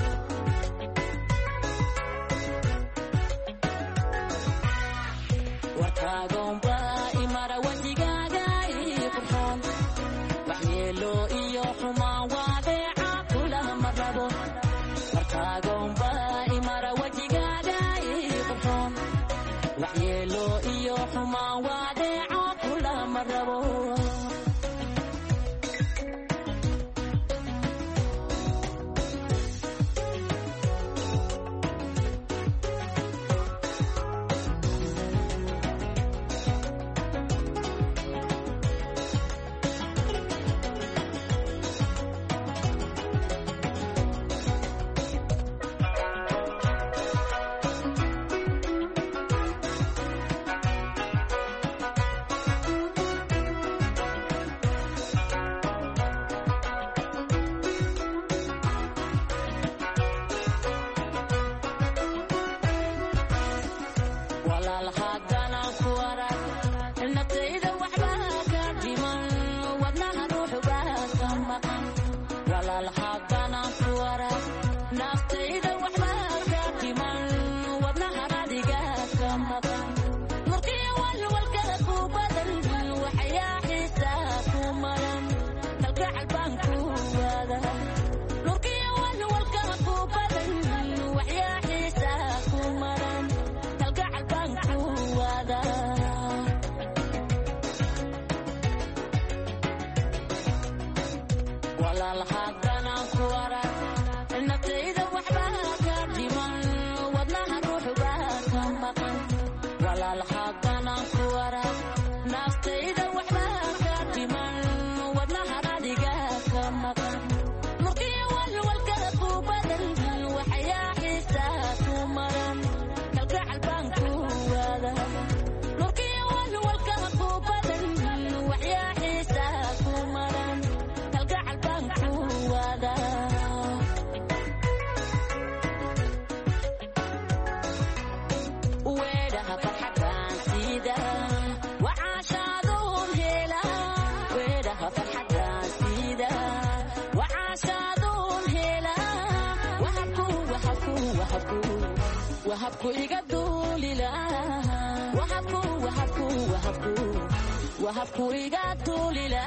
[SPEAKER 19] warkaagonba imara wajigaaga ii qurxoon waxyeelo iyo xumaa waadeeca kulama rabo warkaagonba imara wajigaaga ii qurxoon waxyeelo iyo xumaa waadeeca kulama rabo walaal haddana ku arag naftayda waxba ka dhiman wadnaha ruux baa ka maqan walaal haddana ku arag naftayda waxba ka dhiman wadnaha adiga ka maqan murtiya walwalkada ku badan waxyaa xiisaa ku maran kalgacal baan ku wada murtiya walwalkada ku badan waxyaa xiisaa ku maran kalgacal baan ku wada weedhaha farxadaan sida wacaashaadoon hela weedhaha farxadaan sida wacaashaadoon hela wahabku iga duulila wahabku iga duulila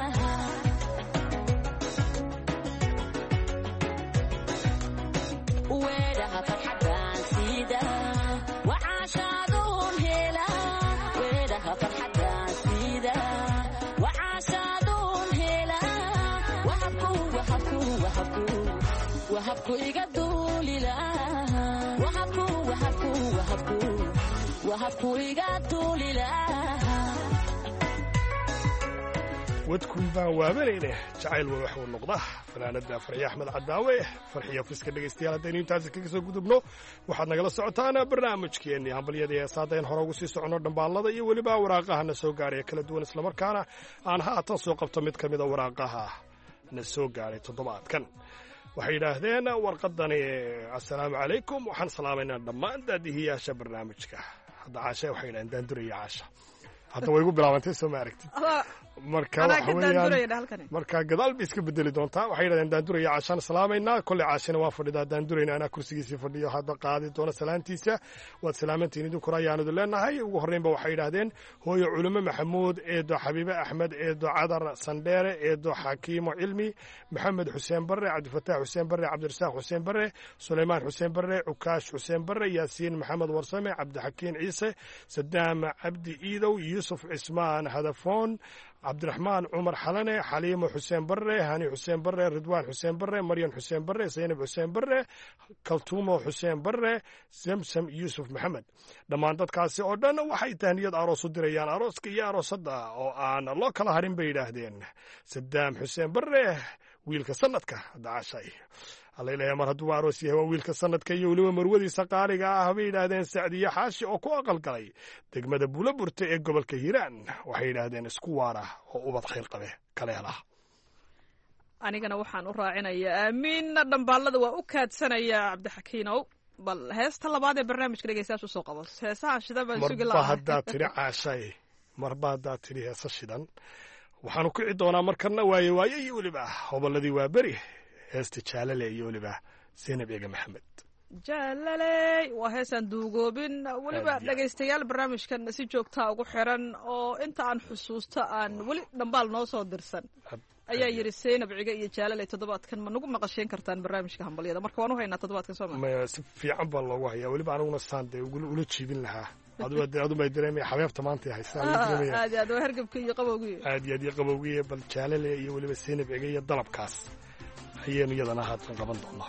[SPEAKER 19] weedhaha farxadaan sida wacaashaadoon hela weedhaha farxadaan sida wacaashaadoon hela wahabku iga duulila wahabku iga duulila
[SPEAKER 1] wadkun baan waabanayne jacayl waa wax uu noqda fanaanada farxiye axmed cadaawe farxiya fiska dhegaystayaal haddaynu intaasi kaga soo gudubno waxaad nagala socotaan barnaamijkeennii hambalyada heesaadayn hore ugu sii soconno dhambaallada iyo weliba waraaqaha na soo gaadhay kala duwan islamarkaana aan haatan soo qabto mid ka mida waraaqaha na soo gaadhay toddobaadkan waxay yidhaahdeen warqadani assalaamu calaykum waxaan salaamaynaa dhammaan daadihiyaasha barnaamijka hadda caasha waxay yidhahdeen daanduraya caasha hadda way igu bilaabantay soo ma aragtid marka waxa weeyaan marka gadaal bay iska bedeli doontaa waxay yidhahdeen daanduraya caashaan salaamaynaa kolley caashina waa fadhidaa daandurayna anaa kursigiisii fadhiyo hadda qaadi doona salaantiisa waad salaamantiin idinkuna ayaanu idin leenahay ugu horreynba waxay yidhaahdeen hooyo culumo maxamuud eedo xabiibe axmed eedo cadar sandheere eedo xakiimo cilmi maxamed xuseen barre cabdifataax xuseen barre cabdirasaaq xuseen barre sulaymaan xuseen barre cukaash xuseen barre yaasiin maxamed warsame cabdixakiin ciise sadaam cabdi iidow yuusuf cismaan hadafoon cabdiraxmaan cumar xalane xaliimo xuseen barre hani xuseen barre ridwaan xuseen barre maryan xuseen barre zaynab xuseen barre kaltuumo xuseen barre samsam yuusuf maxamed dhammaan dadkaasi oo dhan waxay tahniyad aroos u dirayaan arooska iyo aroosadda oo aan loo kala harin bay yidhaahdeen sadaam xuseen barre wiilka sanadka dacaashay allaylahay mar hadduu aroos yahay waa wiilka sanadka iyo weliba marwadiisa qaaliga ah bay yidhaahdeen sacdiye xaashi oo ku aqalgalay degmada buulaburta ee gobolka hiiraan waxay yidhaahdeen isku waara oo ubad khayr qabe kale hela
[SPEAKER 18] anigana waxaan u raacinayaa aamiinna dhambaallada waa u kaadsanayaa cabdixakiinow bal heesta labaad ee barnaamijka dhegeystayaasha usoo qabo heesaha shidan baan sugi lahaa
[SPEAKER 1] marba haddaad tidhi caashay marba haddaad tidhi heesa shidan waxaanu kici doonaa markana waaye iyo weliba hobolladii waa beri heesta jaalale iyo weliba zaynab eega maxamed
[SPEAKER 18] jaalaley waa heesaan duugoobin weliba dhegaystayaal barnaamijkan si joogtaa ugu xiran oo inta aan xusuusto aan weli dhambaal noo soo dirsan ayaa yidhi zaynab ciga iyo jaalaley toddobaadkan ma nagu maqashayn kartaan barnaamijka hambalyada marka waan u haynaa toddobaadkan soo
[SPEAKER 1] ma si fiican baa loogu hayaa weliba aniguna saan dee ula jiibin lahaa adubay dareemaya xabeebta maanta
[SPEAKER 18] aad waa hargabki iyo qabowgii
[SPEAKER 1] aad iyo qabowgii bal jaalale iyo weliba zaynab ciga iyo dalabkaas ayaynu iyadana haatan qaban doonaa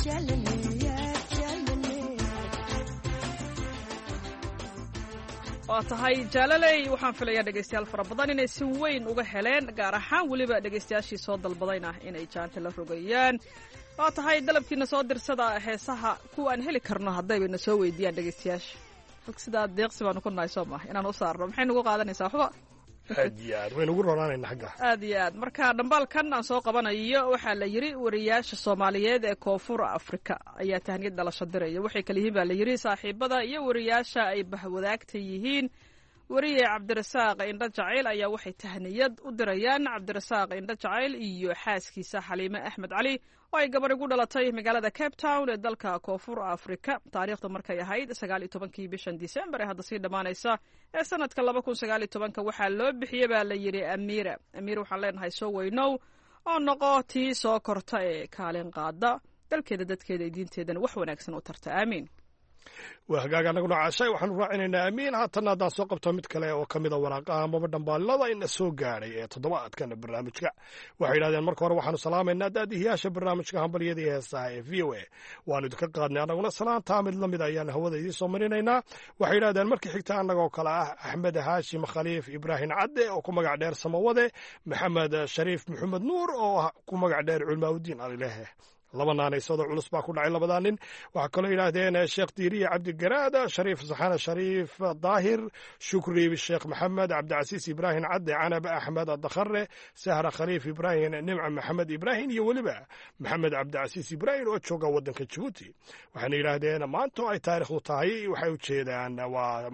[SPEAKER 18] waa tahay jaalaley waxaan filayaa dhegaystayaal fara badan inay si weyn uga heleen gaar ahaan weliba dhegaystayaashii soo dalbadayna inay jaanta la rogayaan waa tahay dalabkiina soo dirsada heesaha kuwa aan heli karno haddaybayna soo weydiiyaan dhegaystayaasha halka sidaa deeqsi baanu ku nahay soo maha inaan u saarno maxay nagu qaadanaysaa waxba
[SPEAKER 1] aad iyo aad waynu ugu ronaanayna xagga
[SPEAKER 18] aad iyo aad marka dhambaalkan aan soo qabanayo waxaa la yidhi wariyaasha soomaaliyeed ee koonfur afrika ayaa tahniyad dhalasho diraya waxay kala yihiin baa la yidhi saaxiibada iyo wariyaasha ay bahwadaagta yihiin wariye cabdirasaaq indho jacayl ayaa waxay tahniyad u dirayaan cabdirasaaq indho jacayl iyo xaaskiisa xaliime axmed cali oo ay gabar igu dhalatay magaalada cape town ee dalka koonfur afrika taariikhda markay ahayd 19 bishan disembar ee hadda sii dhammaanaysa ee sanadka 2019 waxaa loo bixiyey baa la yidhi amiira waxaan leenahay soo weynow oo noqo tii soo korta ee kaalin qaada dalkeeda dadkeeda iyo diinteedana wax wanaagsan u tarta aamiin
[SPEAKER 1] waa hagaag anaguna caashay waxaanu raacinaynaa amiin haatanna haddaan soo qabto mid kale oo ka mida waraaqaha amaba dhambaalada ina soo gaadhay ee toddobaadkan barnaamijka waxay yidhahdeen marka hore waxaanu salaamaynaa daadihiyaasha barnaamijka hambalyada iyo heesaha ee v o a waanu idinka qaadnay annaguna salaantaa mid la mid ayaan hawada idiin soo marinaynaa waxay yidhahdeen markii xigta annagoo kale ah axmed haashim khaliif ibraahim cadde oo ku magac dheer samawade maxamed shariif maxamed nuur oo ku magac dheer culmaaudiin alilehe laba naanaysoodo culus baa ku dhacay labadaa nin waxaa kaloo yidhaahdeen sheekh diiriye cabdigaraad shariif saxane shariif daahir shukri sheekh maxamed cabdicasiis ibraahim cadde canab axmed dakhare sahra khaliif ibraahim nimca maxamed ibraahim iyo weliba maxamed cabdicasiis ibraahim oo jooga waddanka jabuuti waxayna yidhaahdeen maanta oo ay taariikhdu tahay waxay ujeedaan waa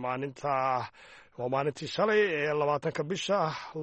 [SPEAKER 1] maalintii shalay ee 20 bisha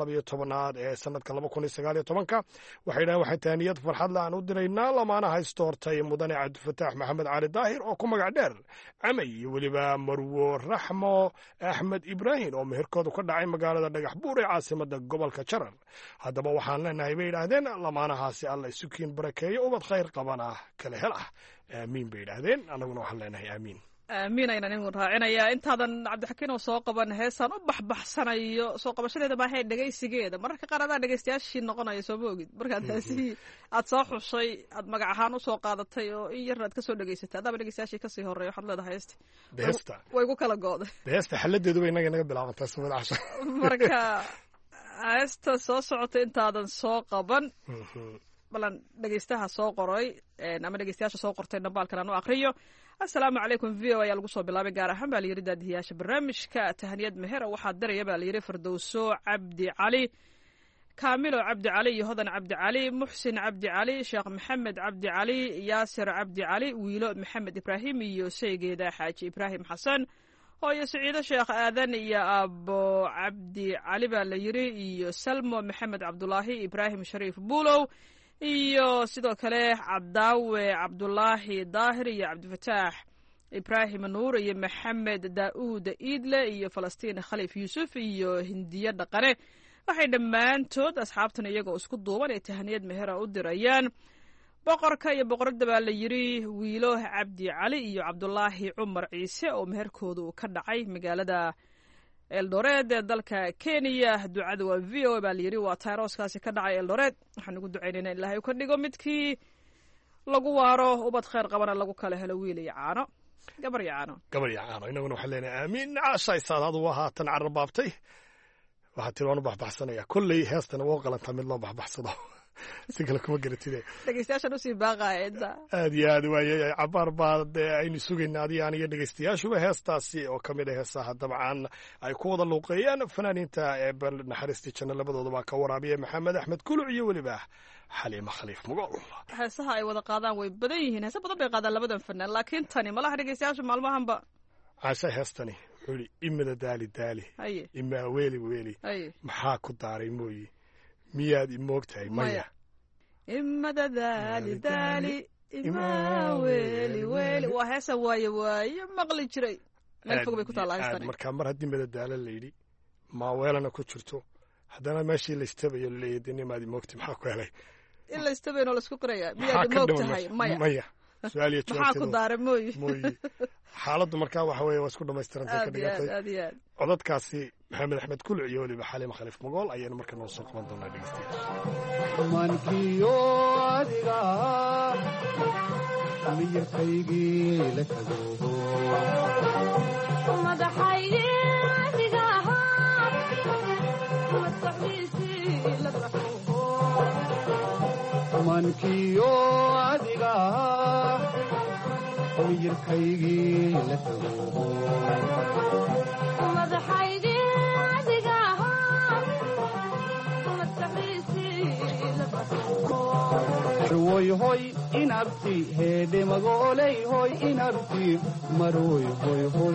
[SPEAKER 1] 12 ee sanadka 2019 waxay dhahan waxay tahniyad farxad la-aan u diraynaa lamaanaha istoortay mudane cabdifataax maxamed cali daahir oo ku magac dheer camay iyo weliba marwo raxmo axmed ibraahim oo meherkoodu ka dhacay magaalada dhagax buur ee caasimada gobolka jarar haddaba waxaan leenahay bay yidhaahdeen lamaanahaasi alla isukiin barakeeyo ubad khayr qabana kala hel ah aamiin bay yidhaahdeen annaguna waxaan leenahay aamiin
[SPEAKER 18] aamiin aynan igu raacinayaa intaadan cabdixakiin oo soo qaban heesaan u baxbaxsanayo soo qabashadeeda maahee dhegaysigeeda mararka qaar adaa dhegaystayaashii noqonaya sooma ogid markaad heesihii aad soo xushay aad magac ahaan usoo qaadatay oo in yarna aad kasoo dhegaysatay adaaba dhegaystayaashii kasii horreeya waxaad leedahay heesta way gu kala go'day
[SPEAKER 1] heesta xaladeeduba inaga naga bilaabantaa samada casha
[SPEAKER 18] marka heesta soo socotay intaadan soo qaban balan dhegaystaha soo qoray ama dhegaystayaasha soo qortay dhambaalkan aan u akriyo assalaamu calaykum v o ayaa lagu soo bilaabay gaar ahaan baa la yidhi daadihiyaasha barnaamijka tahniyad meher waxaa diraya baa la yidhi firdowso cabdi cali kaamilo cabdi cali iyo hodan cabdi cali muxsin cabdi cali sheekh maxamed cabdi cali yaasir cabdi cali wiilo maxamed ibraahim iyo saygeeda xaaji ibraahim xasan hooyo siciido sheekh aadan iyo abo cabdi cali baa la yidhi iyo salmo maxamed cabdulaahi ibraahim shariif buulow iyo sidoo kale cabdaawe cabdulaahi daahir iyo cabdifataax ibraahim nuur iyo maxamed daa'uud iidle iyo falastiin khaliif yuusuf iyo hindiye dhaqane waxay dhammaantood asxaabtan iyagoo isku duuban ee tahniyad mehera u dirayaan boqorka iyo boqoradda baa la yidhi wiilo cabdi cali iyo cabdulaahi cumar ciise oo meherkoodu ka dhacay magaalada eldoreed ee dalka kenya ducada waa v o baa layidhi waa tayrooskaasi ka dhacay eldoreed waxaan ugu ducaynayna ilaahay u ka dhigo midkii lagu waaro ubad khayr qabana lagu kala helo wiil iyo caano gabar iyo caano
[SPEAKER 1] inaguna waxaan leenahay aamiin caashay saadaadu waa haatan carrabaabtay waxaa tiri waan u baxbaxsanaya kolley heestana waa qalantaa mid loo baxbaxsado si kale kuma garatide
[SPEAKER 18] dhegeystayaashan usii baaqaya inta
[SPEAKER 1] aad iyo aad waaye cabaar baa dee aynu sugayna adiga aniga dhegeystayaashuba heestaasi oo ka mid a heesaha dabcan ay ku wada luuqeeyaan fanaaniinta ee naxariistii janno labadooda baa ka waraabiya maxamed axmed kuluc iyo weliba xaliima khaliif mugool
[SPEAKER 18] heesaha ay wada qaadaan way badan yihiin heese badan bay qaadaan labadan fanaan laakiin tani malaha dhegeystayaashu maalmahanba
[SPEAKER 1] caasha heestani wuxuu yidhi imada daali daali imaa weeli weeli maxaa ku daaray mooyi miyaad imoog tahay maya
[SPEAKER 18] imada daali daali imaa weeli weeli waa heesa waaye waaye maqli jiray meel fog bay ku taallaa heestani
[SPEAKER 1] markaa mar haddii madadaalo layidhi maaweelana ku jirto haddana meeshii laystabayo laleeyahay dee nimaad imoogtay maxaa ku helay
[SPEAKER 18] in laystabayno laisku qirayaa miyaad imoog tahay
[SPEAKER 1] maya su-aal iyo
[SPEAKER 18] maxaa ku daara mooyi
[SPEAKER 1] xaaladdu markaa waxa weeye waa isku dhammaystirantay ka dhigatay codadkaasi maxamed axmed kuluc iyo weliba xaliima khaliif mugool ayaynu marka noo soo qaban doonaa dhegeystayaal
[SPEAKER 20] mankiyo adiga miyirkaygii la tago mankiyo adiga miyirkaygii la tago marwoy hoy inabti heedhe magooley hoy inabti marwoy hoy hoy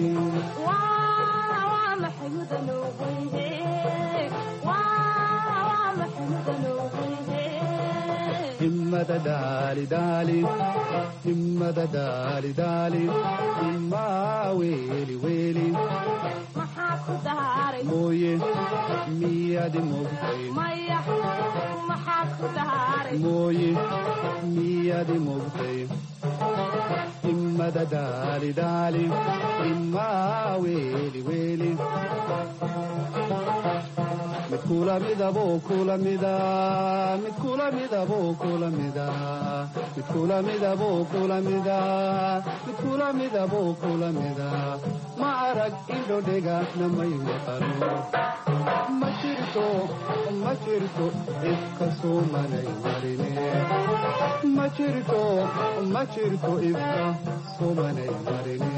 [SPEAKER 20] himmada daali daali himmada daali daali himmaa weeli weeli mooye miyadi mogtay mooye miyadi mogtay himmada daali daali himmaa weeli weeli mid kula midabo kula mida mid kula midabo kula mida mid kula midabo kula mida mid kula midabo kula mida ma arag indho dhega namay maqano ma jirto ifka soomanay marine ma jirto ifka soomanay marine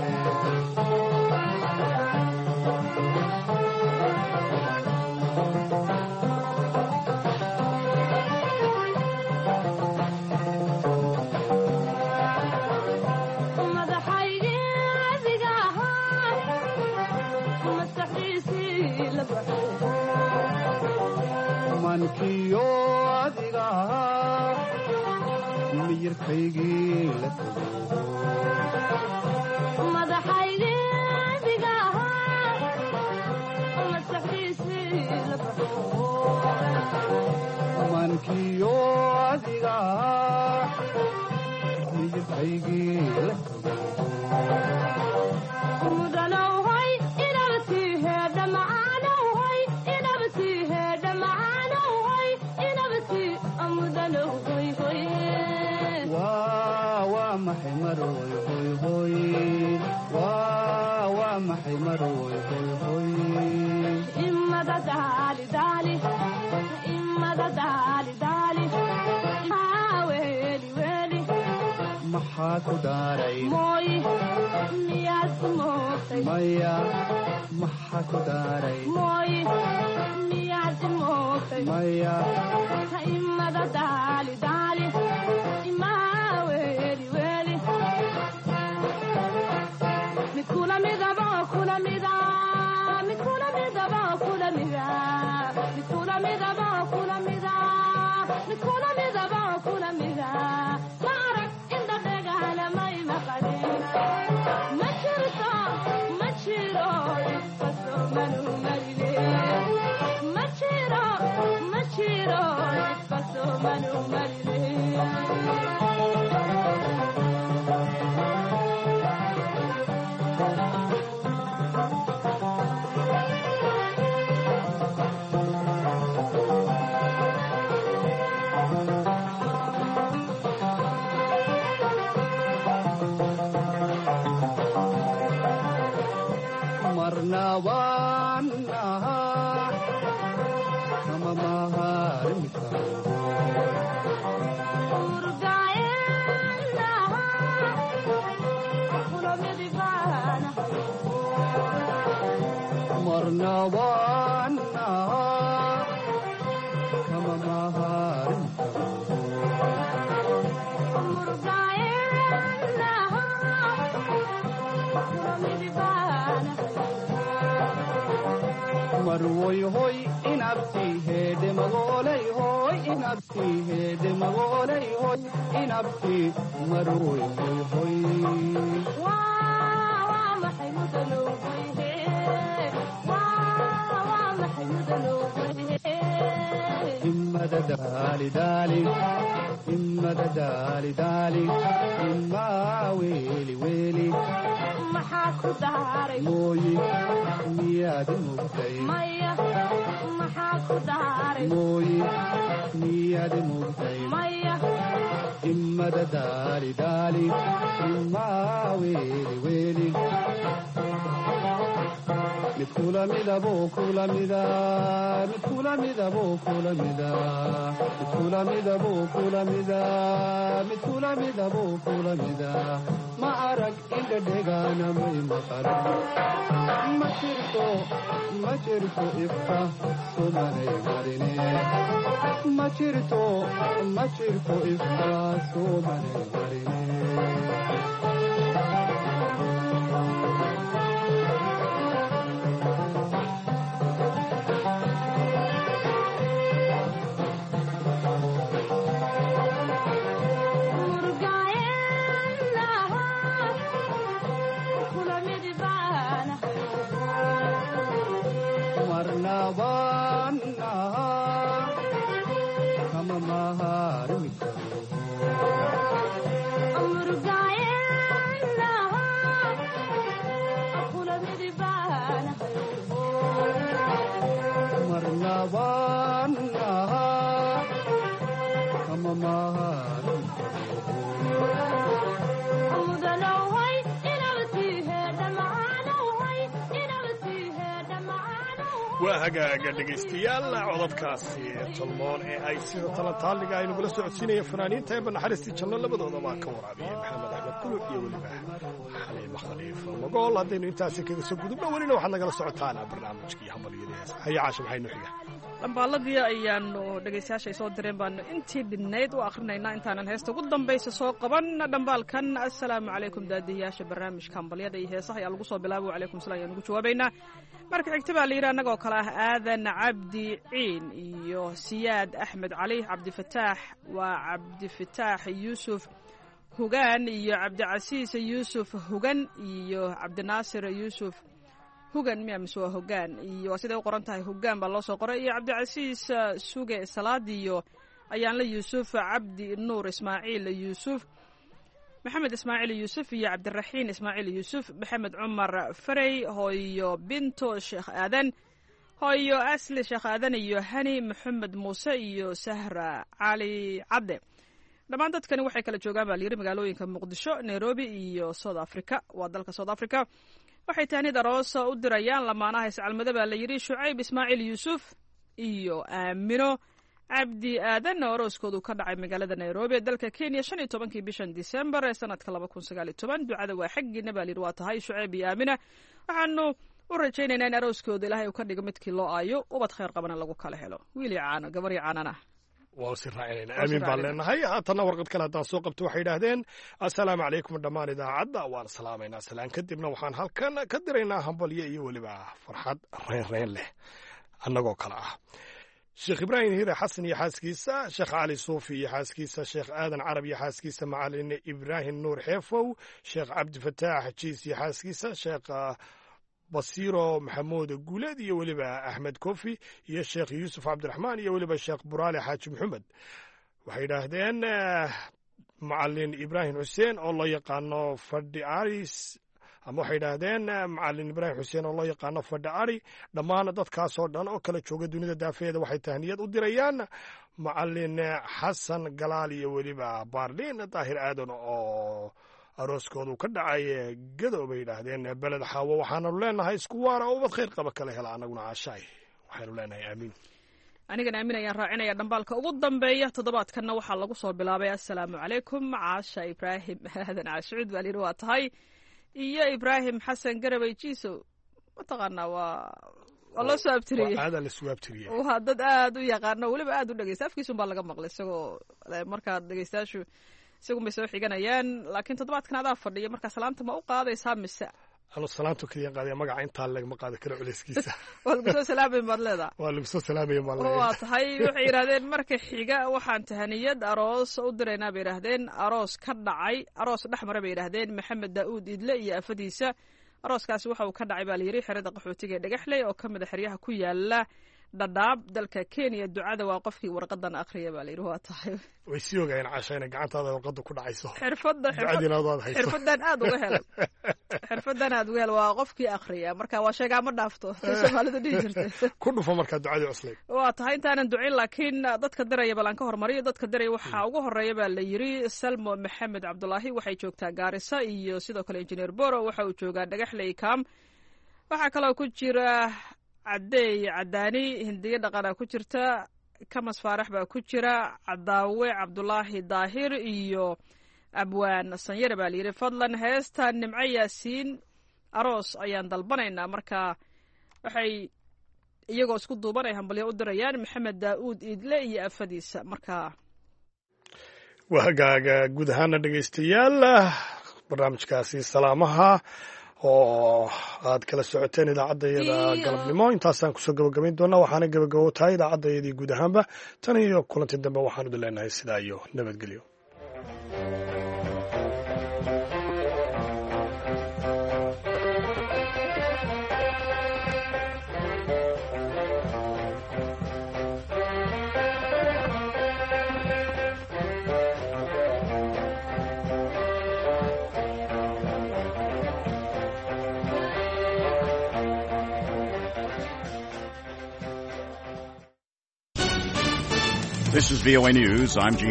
[SPEAKER 20] mankiyo adiga miyirkaygii la tago mankiyo adiga miyirkaygii la tago maxaa ku daaray maya maxaa ku daaray maya marwoy hoy inabti heedhe magooley hoy inabti heedhe magooley hoy inabti marwoy hoy hoy himmada daali daali himmada daali daali himmaa weeli weeli maxaa ku daaray mooye miyadi mogtay maya maxaa ku daaray mooye miyadi mogtay maya himmada daali daali himaa weeli weeli mid kula midabuu kula mida mid kula midabuu kula mida mid kula midabuu kula mida mid kula midabuu kula mida ma arag indhadhegaana may maqan ma jirto ifka sumanay marine ma jirto ifka sumanay marine
[SPEAKER 1] waa hagaaga dhegaystayaal codadkaasi tolmoon ee ay sida talantaaliga ay nagula socodsiinayeen fanaaniinta ee banaxariistii janno labadoodabaa ka waraabiyey maxamed axmed kuluc iyo weliba xaliimo khaliif magool haddaynu intaasi kaga soo gudubno welina waxaad nagala socotaan barnaamijkii hambalyada heesa haya caasha maxaynu xiga
[SPEAKER 18] dhambaaladii ayaanu dhegaystayaasha ay soo direen baanu intii dhibnayd u akhrinaynaa intaanan heesta ugu dambaysa soo qaban dhambaalkan assalaamu calaykum daadiyayaasha barnaamijka hambalyada iyo heesaha ayaa lagu soo bilaabo calaykum salam ayaan ugu jawaabaynaa marka xigta baa la yidhi annagoo kale ah aadan cabdi ciin iyo siyaad axmed cali cabdifataax waa cabdifataax yuusuf hugaan iyo cabdicasiis yuusuf hugan iyo cabdinaasir yuusuf hugan miya mise waa hogaan iyo waa siday u qoran tahay hogaan baa loo soo qoray iyo cabdicasiis suge salaad iyo ayaanle yuusuf cabdi nuur ismaaciil yuusuf maxamed ismaaciil yuusuf iyo cabdiraxiin ismaaciil yuusuf maxamed cumar farey hooyo binto sheekh aadan hooyo asli sheekh aadan iyo hani maxamed muuse iyo sahra cali cadde dhammaan dadkani waxay kala joogaan baa layidhi magaalooyinka muqdisho nairobi iyo south africa waa dalka south africa waxay tahnid aroosa u dirayaan lamaanaha iscalmado baa la yidhi shucayb ismaaciil yuusuf iyo aamino cabdi aadan oo arooskoodu ka dhacay magaalada nairobi ee dalka kenya 15 bishan disembar ee sanadka 2019 ducada waa xaggiina baa layidhi waa tahay shucayb iyo aamina waxaanu u rajaynaynaa in arooskooda ilaahay uu ka dhigo midkii loo aayo ubad khayr qabana lagu kala helo wiili caano gabarii caanana
[SPEAKER 1] waa si raacinayna aamin baan leenahay haatanna warqad kale haddaan soo qabto waxay idhaahdeen assalaamu calaykum dhammaan idaacadda waan salaamaynaa salaan kadibna waxaan halkan ka diraynaa hambalyo iyo weliba farxad reynreyn leh annagoo kale ah sheekh ibraahim hire xasan iyo xaaskiisa sheekh cali suufi iyo xaaskiisa sheekh aadan carab iyo xaaskiisa macalin ibraahim nuur xeefow sheekh cabdifataax jiis iyo xaaskiisa sheekh basiiro maxamuud guuleed iyo weliba axmed kofi iyo sheekh yuusuf cabdiraxmaan iyo weliba sheekh buraale xaaji maxamed waxay idhaahdeen macalin ibraahim xuseen oo loo yaqaano fadhi aris ama waxay idhaahdeen macalin ibraahim xuseen oo loo yaqaano fadhi ari dhammaan dadkaasoo dhan oo kala jooga dunida daafeeda waxay tahniyad u dirayaan macalin xasan galaal iyo weliba baarliin daahir aadan oo arooskoodu ka dhacay gadow bay yidhaahdeen beled xaawo waxaananu leenahay isku waara oo ubad khayr qaba kala hela annaguna caashaay waxaynu leenahay aamiin
[SPEAKER 18] anigana aamin ayaan raacinaya dhambaalka ugu dambeeya toddobaadkanna waxaa lagu soo bilaabay assalaamu calaykum caasha ibraahim aadan caashucud baa layidhi waa tahay iyo ibraahim xasan garabay jiisow mataqaanaa waa loo soo abtiriyey waa dad aad u yaqaano weliba aad u dhegeysta afkiisun baa laga maqlay isagoo markaa dhegeystayaashu isagun bay soo xiganayaan laakiin toddobaadkan adaa fadhiya markaa salaanta ma u qaadaysaa mise
[SPEAKER 1] anu salaantu kaliya qaadaya magaca intaa lagama qaadi karo culeyskiisa
[SPEAKER 18] waa lagu soo salaamayn baad leedaa
[SPEAKER 1] waa lagu soo salaamaya baan leedahay
[SPEAKER 18] waa tahay waxay yidhahdeen marka xiga waxaan tahaniyad aroos u diraynaa bay yidhaahdeen aroos ka dhacay aroos dhex mara bay yidhaahdeen maxamed daa'uud idle iyo afadiisa arooskaasi waxa uu ka dhacay baa layidhi xerada qaxootiga ee dhagaxley oo ka mid a xeryaha ku yaala dhadhaab dalka kenya ducada waa qofkii warqadan akhriya baa layidhi waa tahay
[SPEAKER 1] way sii ogaayeen casha inay gacantaada warqadda ku dhacayso
[SPEAKER 18] xirfadan aad uga helay xirfadan aad uga helay waa qofkii akhriya marka waa sheegaa ma dhaafto say soomaalidu dhihi jirtay
[SPEAKER 1] ku dhufo markaa ducadii cuslay
[SPEAKER 18] waa tahay intaanan ducin laakiin dadka diraya balan ka hormariyo dadka diraya waxaa ugu horeeya baa la yidhi salmo maxamed cabdulaahi waxay joogtaa gaarisa iyo sidoo kale injineer boro waxa uu joogaa dhagaxley kam waxaa kaloo ku jira cadeey cadaani hindiye dhaqanaa ku jirta kamas faarax baa ku jira cadaawe cabdulaahi daahir iyo abwaan sanyare baa layidhi fadlan heesta nimco yaasiin aroos ayaan dalbanaynaa marka waxay iyagoo isku duuban ay hambalyo u dirayaan maxamed daa'uud iidle iyo afadiisa marka
[SPEAKER 1] waa hagaaga guud ahaana dhegaystayaal barnaamijkaasi salaamaha oo aad kala socoteen idaacaddayada galabnimo intaasaan kusoo gabagabayn doonaa waxaana gabagabo tahay idaacaddayadii guud ahaanba tan iyo kulantii dambe waxaan idin leenahay sidaa iyo nabadgelyo.
[SPEAKER 21] This is VOA News. I'm Gene